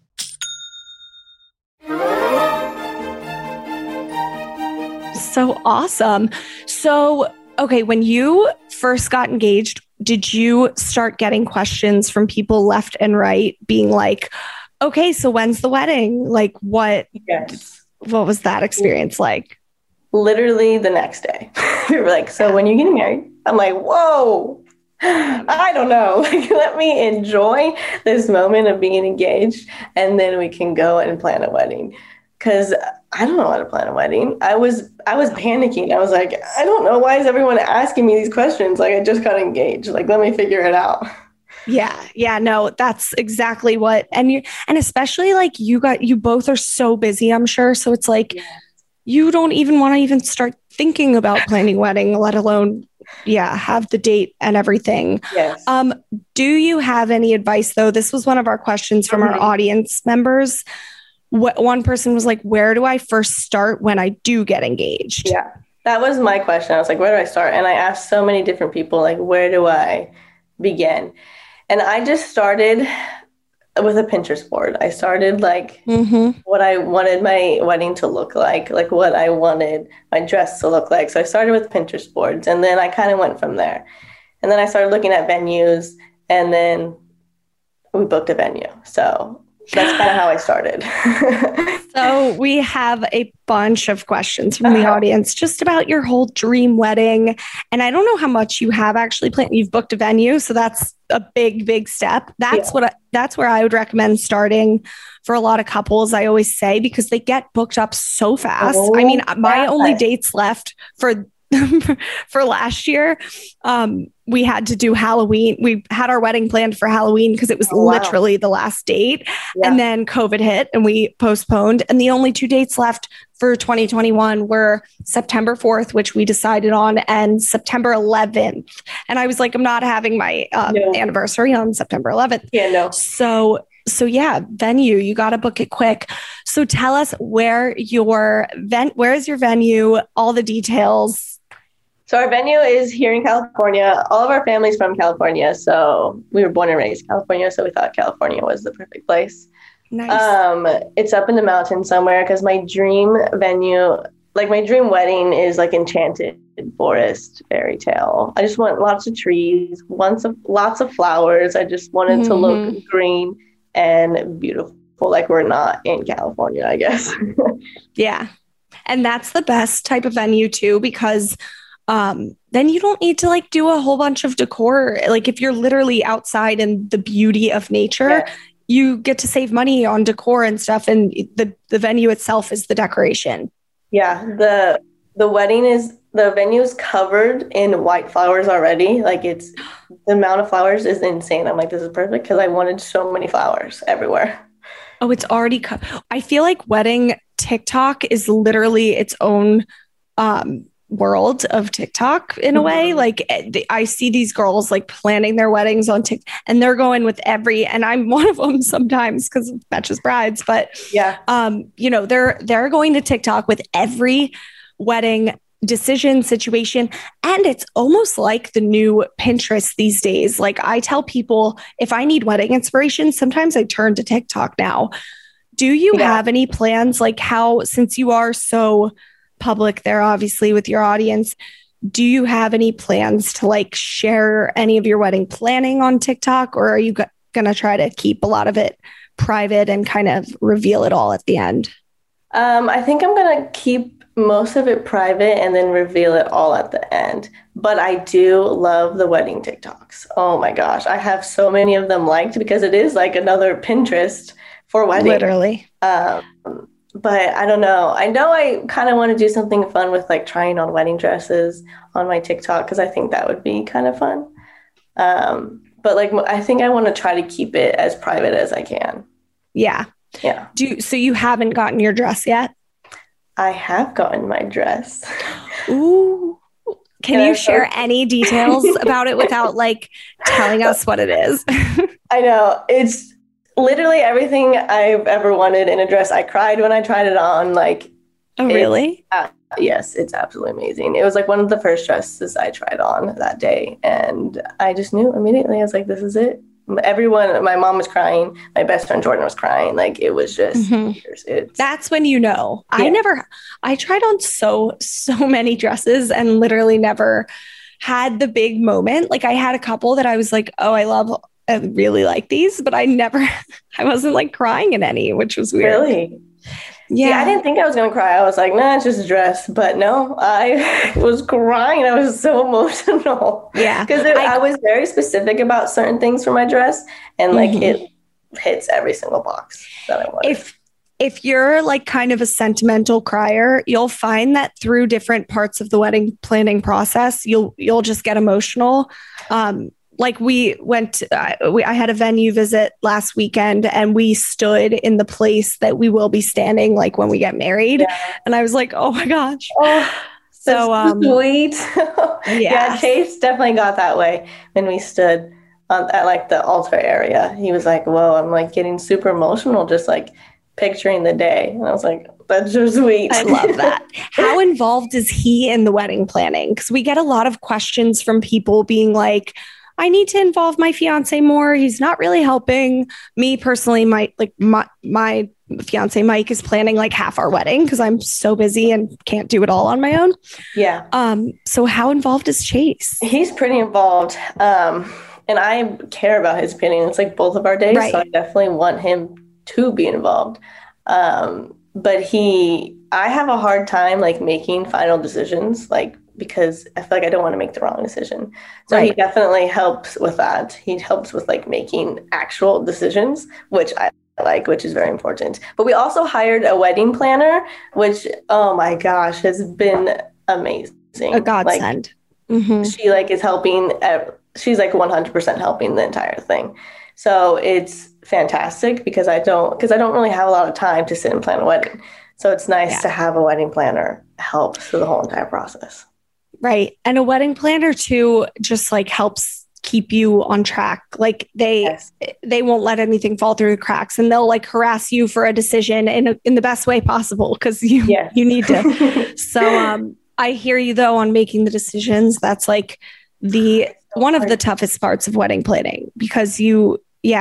[SPEAKER 4] So awesome. So, okay, when you first got engaged, did you start getting questions from people left and right being like, okay, so when's the wedding? Like what was that experience like?
[SPEAKER 7] Literally the next day. We were like, so when are you getting married? I'm like, whoa, I don't know. Like, let me enjoy this moment of being engaged and then we can go and plan a wedding. Because I don't know how to plan a wedding. I was panicking. I was like, I don't know. Why is everyone asking me these questions? Like, I just got engaged. Like, let me figure it out.
[SPEAKER 4] Yeah. No, that's exactly what. And especially like you both are so busy, I'm sure. So it's like, you don't even want to even start thinking about planning wedding, let alone, have the date and everything.
[SPEAKER 7] Yes.
[SPEAKER 4] Do you have any advice though? This was one of our questions from our audience members. One person was like, where do I first start when I do get engaged?
[SPEAKER 7] Yeah, that was my question. I was like, where do I start? And I asked so many different people, like, where do I begin? And I just started with a Pinterest board. I started like what I wanted my wedding to look like what I wanted my dress to look like. So I started with Pinterest boards and then I kind of went from there. And then I started looking at venues and then we booked a venue. So that's kind of how I started.
[SPEAKER 4] So we have a bunch of questions from the audience just about your whole dream wedding. And I don't know how much you have actually planned. You've booked a venue. So that's a big step. That's where I would recommend starting for a lot of couples. I always say, because they get booked up so fast. I mean, my only dates left for last year, we had to do Halloween. We had our wedding planned for Halloween because it was literally the last date. Yeah. And then COVID hit and we postponed. And the only 2 dates left for 2021 were September 4th, which we decided on, and September 11th. And I was like, I'm not having my anniversary on September 11th.
[SPEAKER 7] Yeah, no.
[SPEAKER 4] So venue, you got to book it quick. So tell us where is your venue, all the details.
[SPEAKER 7] So our venue is here in California. All of our family's from California. So we were born and raised in California. So we thought California was the perfect place.
[SPEAKER 4] Nice.
[SPEAKER 7] It's up in the mountains somewhere because my dream venue, like my dream wedding is like enchanted forest fairy tale. I just want lots of trees, lots of flowers. I just wanted to look green and beautiful, like we're not in California, I guess.
[SPEAKER 4] Yeah. And that's the best type of venue too, because then you don't need to like do a whole bunch of decor. Like if you're literally outside in the beauty of nature, you get to save money on decor and stuff. And the venue itself is the decoration.
[SPEAKER 7] Yeah. The venue is covered in white flowers already. Like the amount of flowers is insane. I'm like, this is perfect because I wanted so many flowers everywhere.
[SPEAKER 4] Oh, it's already I feel like wedding TikTok is literally its own world of TikTok in a way. Like I see these girls like planning their weddings on TikTok and they're going with and I'm one of them sometimes because of Betches Brides, but they're going to TikTok with every wedding decision situation. And it's almost like the new Pinterest these days. Like I tell people if I need wedding inspiration, sometimes I turn to TikTok now. Do you have any plans, like since you are so public there, obviously with your audience, do you have any plans to like share any of your wedding planning on TikTok, or are you going to try to keep a lot of it private and kind of reveal it all at the end?
[SPEAKER 7] I think I'm going to keep most of it private and then reveal it all at the end. But I do love the wedding TikToks. Oh my gosh. I have so many of them liked because it is like another Pinterest for wedding.
[SPEAKER 4] Literally.
[SPEAKER 7] But I don't know. I know I kind of want to do something fun with like trying on wedding dresses on my TikTok because I think that would be kind of fun. But like, I think I want to try to keep it as private as I can.
[SPEAKER 4] Yeah.
[SPEAKER 7] Yeah.
[SPEAKER 4] So you haven't gotten your dress yet?
[SPEAKER 7] I have gotten my dress.
[SPEAKER 4] Ooh. Can you share any details about it without like telling us what it is?
[SPEAKER 7] I know. It's literally everything I've ever wanted in a dress. I cried when I tried it on. Like,
[SPEAKER 4] oh, really?
[SPEAKER 7] Yes, it's absolutely amazing. It was like one of the first dresses I tried on that day. And I just knew immediately. I was like, this is it. Everyone, my mom was crying. My best friend Jordan was crying. Like, it was just,
[SPEAKER 4] that's when you know.
[SPEAKER 7] Yeah.
[SPEAKER 4] I tried on so many dresses and literally never had the big moment. Like, I had a couple that I was like, oh, I really like these, but I wasn't like crying in any, which was weird.
[SPEAKER 7] Really?
[SPEAKER 4] Yeah.
[SPEAKER 7] See, I didn't think I was going to cry. I was like, nah, it's just a dress. But no, I was crying. I was so emotional.
[SPEAKER 4] Yeah.
[SPEAKER 7] Because I was very specific about certain things for my dress. And like it hits every single box that I wanted.
[SPEAKER 4] If you're like kind of a sentimental crier, you'll find that through different parts of the wedding planning process, you'll just get emotional. Like we went, I had a venue visit last weekend and we stood in the place that we will be standing like when we get married. Yeah. And I was like, oh my gosh.
[SPEAKER 7] Oh, so sweet.
[SPEAKER 4] Yeah.
[SPEAKER 7] Chase definitely got that way when we stood at like the altar area. He was like, whoa, I'm like getting super emotional, just like picturing the day. And I was like, that's so sweet.
[SPEAKER 4] I love that. How involved is he in the wedding planning? Because we get a lot of questions from people being like, I need to involve my fiance more. He's not really helping me personally. My fiance Mike is planning like half our wedding because I'm so busy and can't do it all on my own.
[SPEAKER 7] Yeah.
[SPEAKER 4] So how involved is Chase?
[SPEAKER 7] He's pretty involved. And I care about his opinion. It's like both of our days. Right. So I definitely want him to be involved. But I have a hard time like making final decisions, like, because I feel like I don't want to make the wrong decision. So He definitely helps with that. He helps with like making actual decisions, which I like, which is very important. But we also hired a wedding planner, which, oh my gosh, has been amazing.
[SPEAKER 4] A godsend.
[SPEAKER 7] Like, she like is helping. She's like 100% helping the entire thing. So it's fantastic because I don't really have a lot of time to sit and plan a wedding. So it's nice to have a wedding planner help through the whole entire process.
[SPEAKER 4] Right. And a wedding planner too, just like helps keep you on track. Like they won't let anything fall through the cracks and they'll like harass you for a decision in the best way possible. Cause you need to. So, I hear you though on making the decisions. That's like one of the toughest parts of wedding planning because you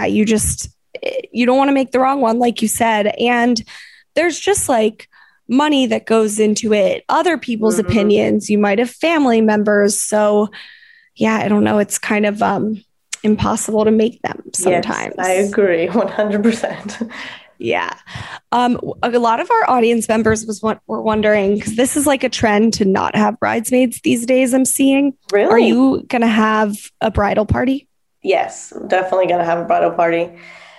[SPEAKER 4] don't want to make the wrong one, like you said. And there's just like money that goes into it, other people's opinions, you might have family members. So yeah, I don't know. It's kind of impossible to make them sometimes.
[SPEAKER 7] Yes, I agree 100%.
[SPEAKER 4] Yeah. A lot of our audience members were wondering, because this is like a trend to not have bridesmaids these days I'm seeing.
[SPEAKER 7] Really?
[SPEAKER 4] Are you going to have a bridal party?
[SPEAKER 7] Yes, definitely going to have a bridal party.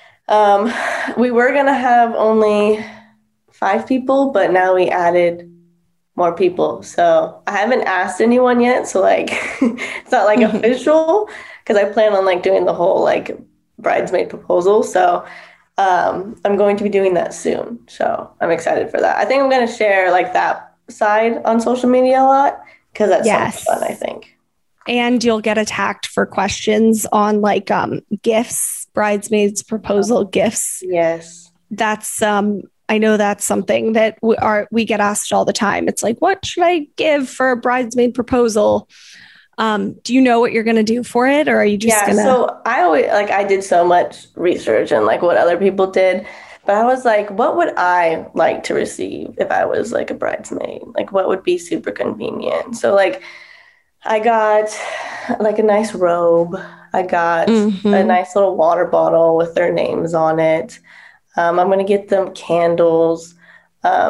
[SPEAKER 7] We were going to have only 5 people, but now we added more people. So I haven't asked anyone yet. So like, it's not like official because I plan on like doing the whole like bridesmaid proposal. So I'm going to be doing that soon. So I'm excited for that. I think I'm going to share like that side on social media a lot because that's so much fun, I think.
[SPEAKER 4] And you'll get attacked for questions on like gifts, bridesmaids proposal gifts.
[SPEAKER 7] Yes.
[SPEAKER 4] That's I know that's something that we get asked all the time. It's like, what should I give for a bridesmaid proposal? Do you know what you're going to do for it? Or are you just going to?
[SPEAKER 7] So I did so much research and like what other people did, but I was like, what would I like to receive if I was like a bridesmaid? Like what would be super convenient? So like I got like a nice robe. I got a nice little water bottle with their names on it. I'm going to get them candles. I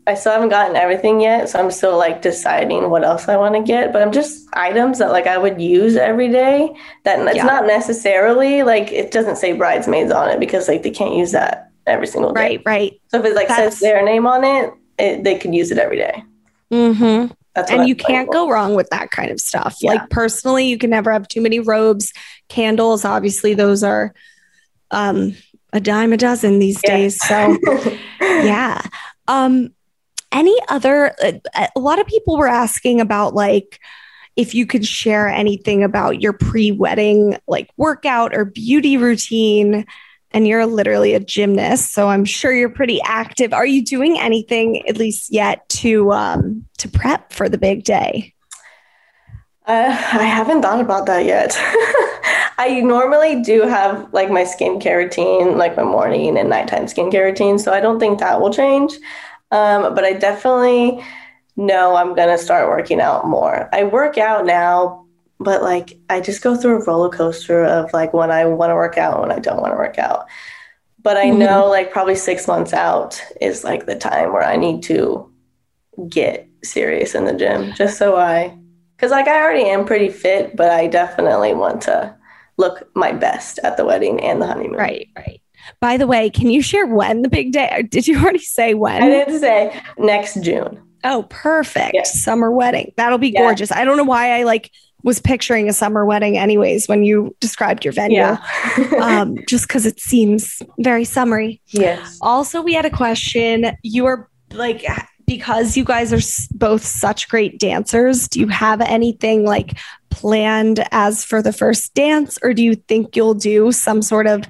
[SPEAKER 7] I still haven't gotten everything yet, so I'm still like deciding what else I want to get. But I'm just items that like I would use every day. That it's not necessarily like it doesn't say bridesmaids on it because like they can't use that every single day.
[SPEAKER 4] Right.
[SPEAKER 7] So if it like says their name on it, they could use it every day.
[SPEAKER 4] Mm-hmm. And you can't go wrong with that kind of stuff. Yeah. Like personally, you can never have too many robes. Candles, obviously, those are a dime a dozen these days. So yeah. Any other, a lot of people were asking about like, if you could share anything about your pre-wedding, like workout or beauty routine, and you're literally a gymnast. So I'm sure you're pretty active. Are you doing anything at least yet to prep for the big day?
[SPEAKER 7] I haven't thought about that yet. I normally do have like my skincare routine, like my morning and nighttime skincare routine. So I don't think that will change. But I definitely know I'm going to start working out more. I work out now, but like I just go through a roller coaster of like when I want to work out and when I don't want to work out. But I know like probably 6 months out is like the time where I need to get serious in the gym just so because like I already am pretty fit, but I definitely want to look my best at the wedding and the honeymoon.
[SPEAKER 4] Right. By the way, can you share when the big day? Did you already say when?
[SPEAKER 7] I did say next June.
[SPEAKER 4] Oh, perfect. Yes. Summer wedding. That'll be gorgeous. I don't know why I like was picturing a summer wedding anyways when you described your venue. Yeah. Just because it seems very summery.
[SPEAKER 7] Yes.
[SPEAKER 4] Also, we had a question. You are like, because you guys are both such great dancers, do you have anything like planned as for the first dance? Or do you think you'll do some sort of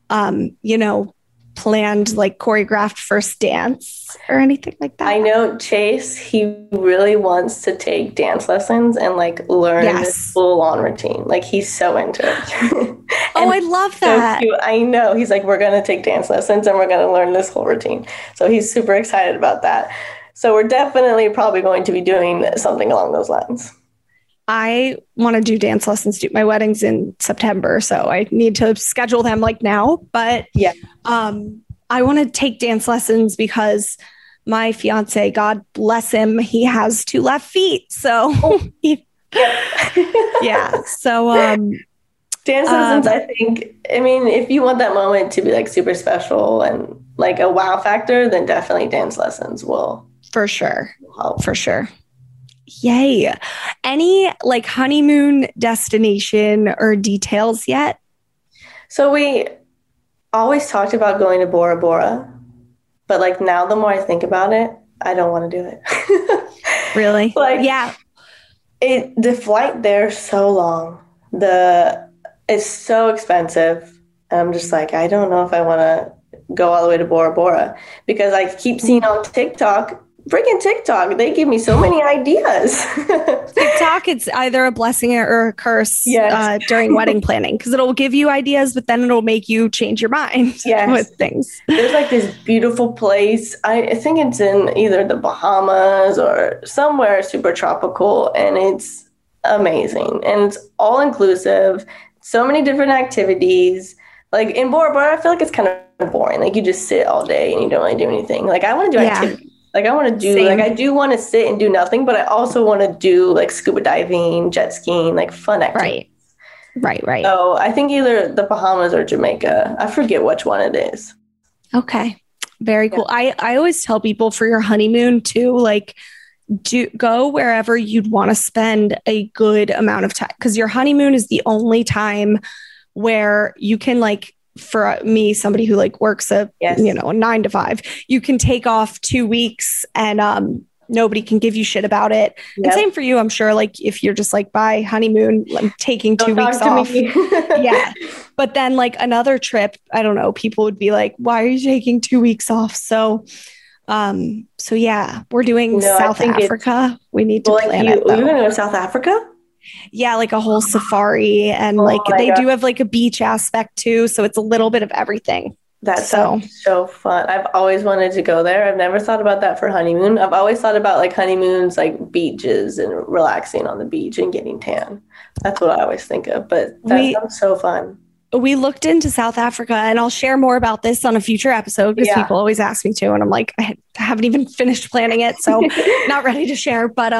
[SPEAKER 4] planned like choreographed first dance or anything like that?
[SPEAKER 7] I know Chase, he really wants to take dance lessons and like learn this full on routine. Like he's so into it.
[SPEAKER 4] Oh, I love that.
[SPEAKER 7] So I know. He's like, we're going to take dance lessons and we're going to learn this whole routine. So he's super excited about that. So we're definitely probably going to be doing something along those lines.
[SPEAKER 4] I want to do dance lessons. My wedding's in September, so I need to schedule them like now. But I want to take dance lessons because my fiance, God bless him, he has 2 left feet. So So
[SPEAKER 7] dance lessons, I think, I mean, if you want that moment to be like super special and like a wow factor, then definitely dance lessons will.
[SPEAKER 4] For sure. For sure. Yay. Any like honeymoon destination or details yet?
[SPEAKER 7] So we always talked about going to Bora Bora, but like now the more I think about it, I don't want to do it.
[SPEAKER 4] Really?
[SPEAKER 7] Like, yeah. The flight there is so long. It's so expensive. And I'm just like, I don't know if I want to go all the way to Bora Bora because I keep seeing on TikTok, freaking TikTok, they give me so many ideas.
[SPEAKER 4] TikTok, it's either a blessing or a curse during wedding planning because it'll give you ideas, but then it'll make you change your mind with things.
[SPEAKER 7] There's like this beautiful place. I think it's in either the Bahamas or somewhere super tropical, and it's amazing. And it's all inclusive. So many different activities. Like in Bora Bora, I feel like it's kind of boring. Like you just sit all day and you don't really do anything. Like I want to do activities. Like I want to do, like I do want to sit and do nothing, but I also want to do like scuba diving, jet skiing, like fun activities.
[SPEAKER 4] Right.
[SPEAKER 7] So I think either the Bahamas or Jamaica. I forget which one it is.
[SPEAKER 4] Okay. Very cool. I always tell people for your honeymoon too, like go wherever you'd want to spend a good amount of time because your honeymoon is the only time where you can like, for me, somebody who like works a 9 to 5, you can take off 2 weeks and nobody can give you shit about it. Yep. And same for you, I'm sure. Like if you're just like, bye honeymoon, I'm taking 2 weeks off. Yeah. But then like another trip, I don't know, people would be like, why are you taking 2 weeks off? So yeah, we're doing South Africa. We need to plan it.
[SPEAKER 7] You're going to go to South Africa?
[SPEAKER 4] Yeah, like a whole safari and they do have like a beach aspect too. So it's a little bit of everything.
[SPEAKER 7] That sounds so fun. I've always wanted to go there. I've never thought about that for honeymoon. I've always thought about like honeymoons, like beaches and relaxing on the beach and getting tan. That's what I always think of. But that sounds so fun.
[SPEAKER 4] we looked into South Africa, and I'll share more about this on a future episode because people always ask me to. And I'm like, I haven't even finished planning it. So not ready to share, but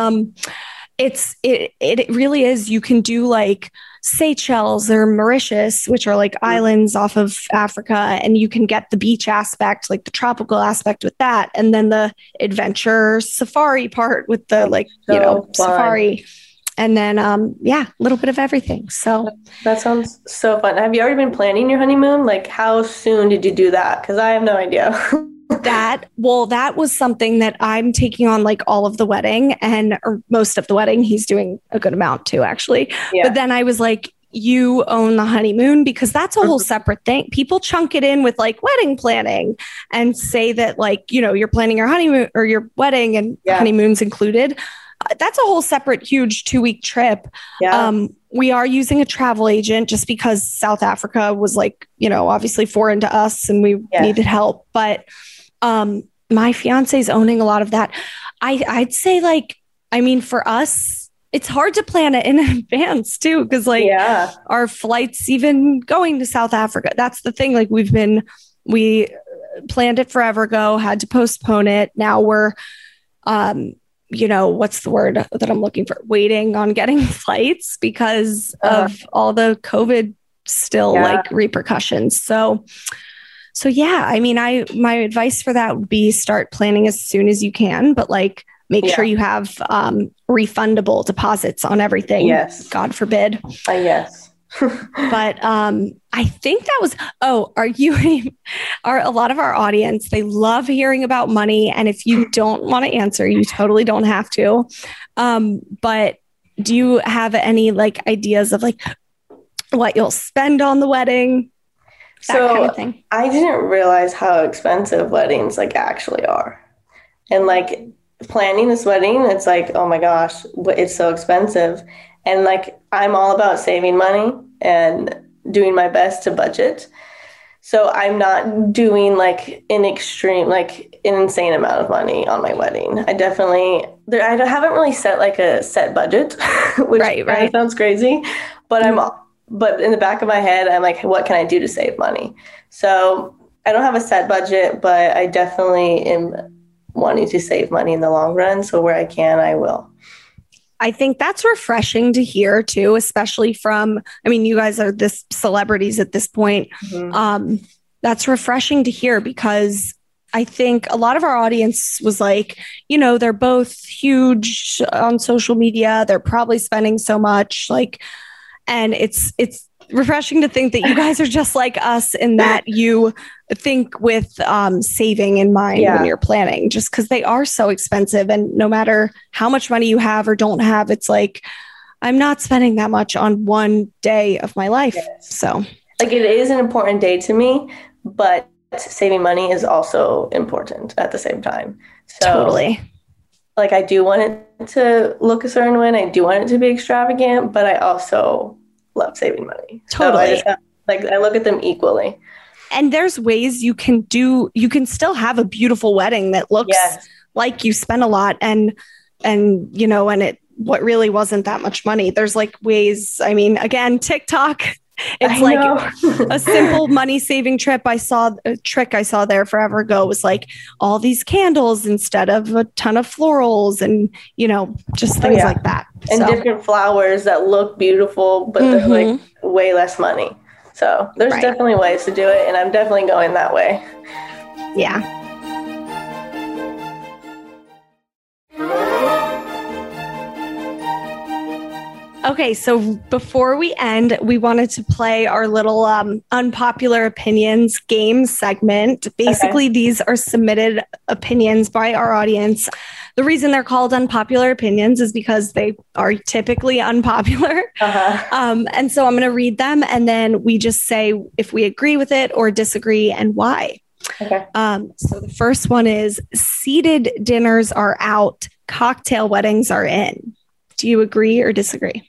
[SPEAKER 4] it really is. You can do like Seychelles or Mauritius, which are like islands off of Africa, and you can get the beach aspect, like the tropical aspect with that. And then the adventure safari part with the safari. And then, a little bit of everything. So
[SPEAKER 7] that sounds so fun. Have you already been planning your honeymoon? Like, how soon did you do that? Because I have no idea.
[SPEAKER 4] That was something that I'm taking on, like all of the wedding or most of the wedding. He's doing a good amount too, actually. Yeah. But then I was like, you own the honeymoon, because that's a whole separate thing. People chunk it in with like wedding planning and say that like, you're planning your honeymoon or your wedding and honeymoon's included. That's a whole separate huge 2-week trip. Yeah. We are using a travel agent just because South Africa was like, obviously foreign to us and we needed help. But my fiance is owning a lot of that. I'd say for us, it's hard to plan it in advance too. Cause our flights, even going to South Africa, that's the thing. Like we planned it forever ago, had to postpone it. Now we're, what's the word that I'm looking for? Waiting on getting flights because of all the COVID still like repercussions. So my advice for that would be start planning as soon as you can, but like make sure you have refundable deposits on everything. Yes. God forbid.
[SPEAKER 7] Yes.
[SPEAKER 4] But I think that was, a lot of our audience, they love hearing about money. And if you don't want to answer, you totally don't have to. But do you have any like ideas of like what you'll spend on the wedding? That kind of thing.
[SPEAKER 7] I didn't realize how expensive weddings like actually are. And like planning this wedding, it's like, oh my gosh, it's so expensive. And like, I'm all about saving money and doing my best to budget. So I'm not doing like an insane amount of money on my wedding. I haven't really set like a set budget, which kind of sounds crazy, but but in the back of my head, I'm like, what can I do to save money? So I don't have a set budget, but I definitely am wanting to save money in the long run. So where I can, I will.
[SPEAKER 4] I think that's refreshing to hear too, especially from, you guys are this celebrities at this point. Mm-hmm. That's refreshing to hear because I think a lot of our audience was like, they're both huge on social media. They're probably spending so much and it's refreshing to think that you guys are just like us in that you think with saving in mind when you're planning, just because they are so expensive. And no matter how much money you have or don't have, it's like, I'm not spending that much on one day of my life. Yes. So
[SPEAKER 7] like it is an important day to me, but saving money is also important at the same time. So
[SPEAKER 4] totally.
[SPEAKER 7] Like I do want it to look a certain way and I do want it to be extravagant, but I also love saving money.
[SPEAKER 4] Totally.
[SPEAKER 7] So I look at them equally.
[SPEAKER 4] And there's ways you can still have a beautiful wedding that looks like you spent a lot and what really wasn't that much money. There's like ways, again, TikTok, it's like a simple money saving trick I saw there forever ago was like all these candles instead of a ton of florals and, just things like that.
[SPEAKER 7] And different flowers that look beautiful, but they're like way less money. So there's definitely ways to do it. And I'm definitely going that way.
[SPEAKER 4] Yeah. Okay, so before we end, we wanted to play our little unpopular opinions game segment. Basically, these are submitted opinions by our audience. The reason they're called unpopular opinions is because they are typically unpopular. And so I'm going to read them and then we just say if we agree with it or disagree and why. Okay. So the first one is seated dinners are out, cocktail weddings are in. Do you agree or disagree?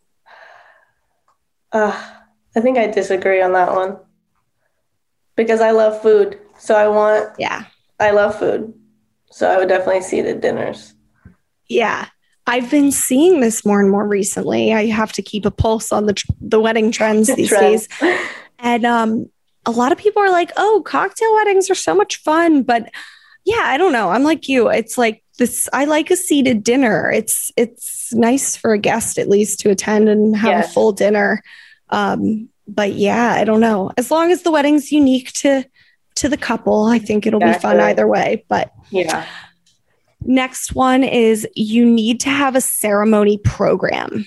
[SPEAKER 7] I think I disagree on that one because I love food. So I love food. So I would definitely see the dinners.
[SPEAKER 4] Yeah. I've been seeing this more and more recently. I have to keep a pulse on the wedding trends these days. And a lot of people are like, oh, cocktail weddings are so much fun. But yeah, I don't know. I'm like you. It's like this. I like a seated dinner. It's nice for a guest at least to attend and have a full dinner. But yeah, I don't know. As long as the wedding's unique to the couple, I think it'll be fun either way. But
[SPEAKER 7] yeah.
[SPEAKER 4] Next one is you need to have a ceremony program.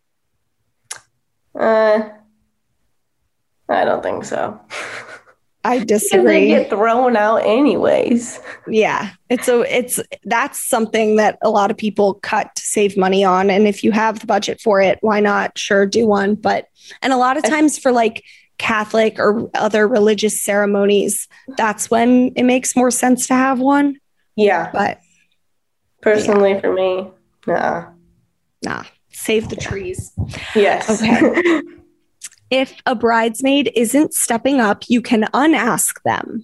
[SPEAKER 7] I don't think so.
[SPEAKER 4] I disagree.
[SPEAKER 7] They get thrown out anyways.
[SPEAKER 4] Yeah. That's something that a lot of people cut to save money on. And if you have the budget for it, why not? Sure, do one. And a lot of times for like Catholic or other religious ceremonies, that's when it makes more sense to have one.
[SPEAKER 7] Yeah.
[SPEAKER 4] But
[SPEAKER 7] personally for me, nah.
[SPEAKER 4] Save the trees.
[SPEAKER 7] Yes.
[SPEAKER 4] Okay. If a bridesmaid isn't stepping up, you can unask them.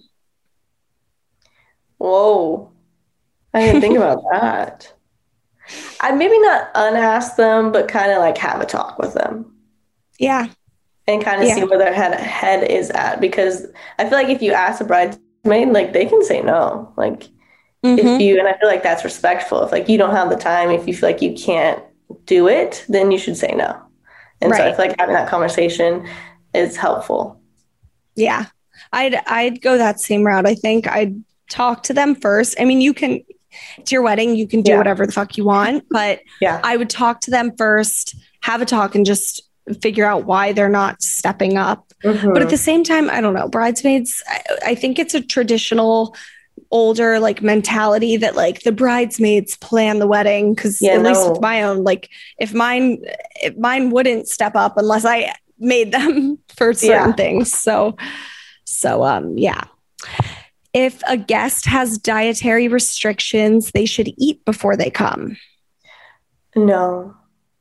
[SPEAKER 7] Whoa. I didn't think about that. I'd maybe not unask them, but kind of like have a talk with them.
[SPEAKER 4] Yeah.
[SPEAKER 7] And kind of see where their head is at. Because I feel like if you ask a bridesmaid, like they can say no. Like if you, and I feel like that's respectful. If like you don't have the time, if you feel like you can't do it, then you should say no. And so I feel like having that conversation is helpful.
[SPEAKER 4] Yeah. I'd go that same route. I think I'd talk to them first. I mean, it's your wedding, you can do whatever the fuck you want, but I would talk to them first, have a talk and just figure out why they're not stepping up. But at the same time, I don't know, bridesmaids, I think it's a traditional older like mentality that like the bridesmaids plan the wedding. Cause at least with my own, like if mine wouldn't step up unless I made them for certain things. So yeah. If a guest has dietary restrictions, they should eat before they come.
[SPEAKER 7] No.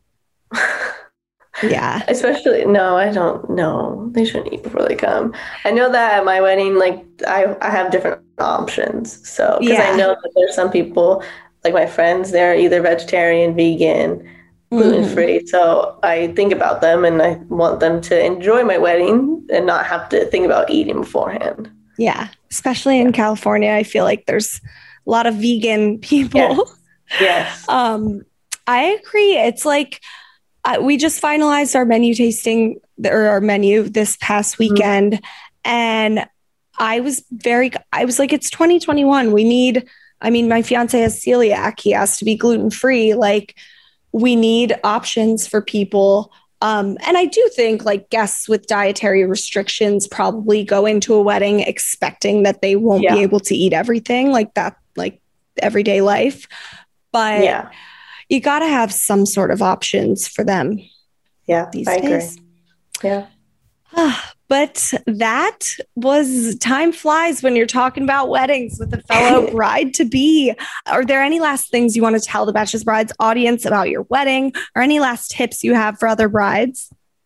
[SPEAKER 4] Yeah.
[SPEAKER 7] Especially, no, I don't know. They shouldn't eat before they come. I know that at my wedding, like I have different options. So, because I know that there's some people, like my friends, they're either vegetarian, vegan, gluten-free. So I think about them and I want them to enjoy my wedding and not have to think about eating beforehand.
[SPEAKER 4] Yeah. Especially in California, I feel like there's a lot of vegan people.
[SPEAKER 7] Yes.
[SPEAKER 4] I agree. It's like, we just finalized our menu tasting or our menu this past weekend. And I was like, it's 2021. My fiance has celiac. He has to be gluten-free. Like we need options for people. And I do think like guests with dietary restrictions probably go into a wedding expecting that they won't be able to eat everything like that, like everyday life. But you got to have some sort of options for them.
[SPEAKER 7] Yeah,
[SPEAKER 4] these
[SPEAKER 7] I
[SPEAKER 4] days.
[SPEAKER 7] Agree. Yeah.
[SPEAKER 4] But that was time flies when you're talking about weddings with a fellow bride to be. Are there any last things you want to tell the Betches Brides audience about your wedding or any last tips you have for other brides?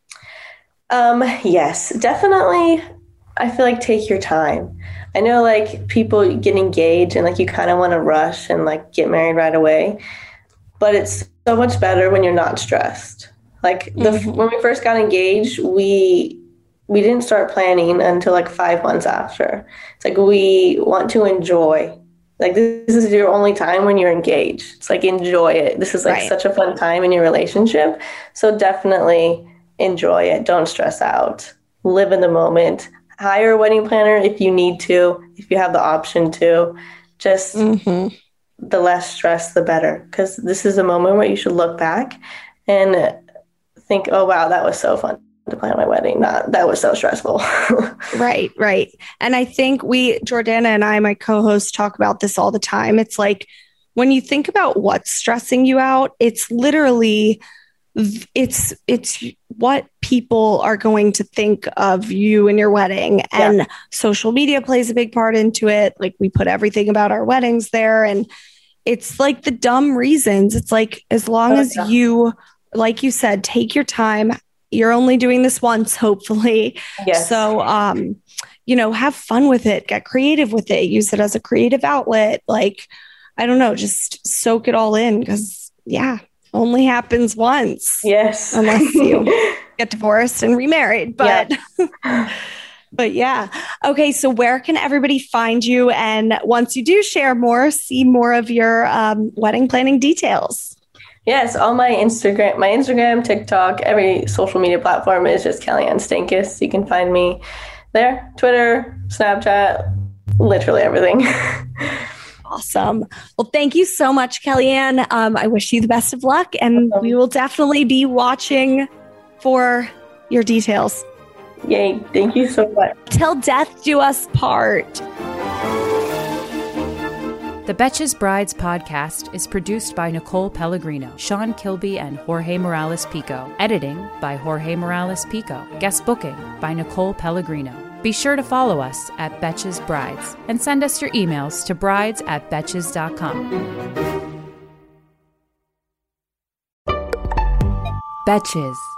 [SPEAKER 7] Yes, definitely. I feel like take your time. I know like people get engaged and like you kind of want to rush and like get married right away. But it's so much better when you're not stressed. Like when we first got engaged, we didn't start planning until like 5 months after. It's like we want to enjoy. Like this is your only time when you're engaged. It's like enjoy it. This is like such a fun time in your relationship. So definitely enjoy it. Don't stress out. Live in the moment. Hire a wedding planner if you need to, if you have the option to. Just the less stress, the better. Because this is a moment where you should look back and think, oh, wow, that was so fun to plan my wedding. That was so stressful.
[SPEAKER 4] Right. And I think Jordana and I, my co-host, talk about this all the time. It's like when you think about what's stressing you out, it's literally it's what people are going to think of you and your wedding. And social media plays a big part into it. Like we put everything about our weddings there. And it's like the dumb reasons. It's like, as long as you, like you said, take your time. You're only doing this once, hopefully.
[SPEAKER 7] Yes.
[SPEAKER 4] So, have fun with it, get creative with it, use it as a creative outlet. Like, I don't know, just soak it all in because only happens once.
[SPEAKER 7] Yes.
[SPEAKER 4] Unless you get divorced and remarried. But But yeah. Okay. So where can everybody find you? And once you do share more, see more of your wedding planning details.
[SPEAKER 7] Yes, all my Instagram, TikTok, every social media platform is just Kellyanne Stankus. You can find me there. Twitter, Snapchat, literally everything.
[SPEAKER 4] Awesome. Well, thank you so much, Kellyanne. I wish you the best of luck, and we will definitely be watching for your details.
[SPEAKER 7] Yay. Thank you so much.
[SPEAKER 4] Till death do us part.
[SPEAKER 2] The Betches Brides podcast is produced by Nicole Pellegrino, Sean Kilby, and Jorge Morales Pico. Editing by Jorge Morales Pico. Guest booking by Nicole Pellegrino. Be sure to follow us at Betches Brides and send us your emails to brides@betches.com. Betches.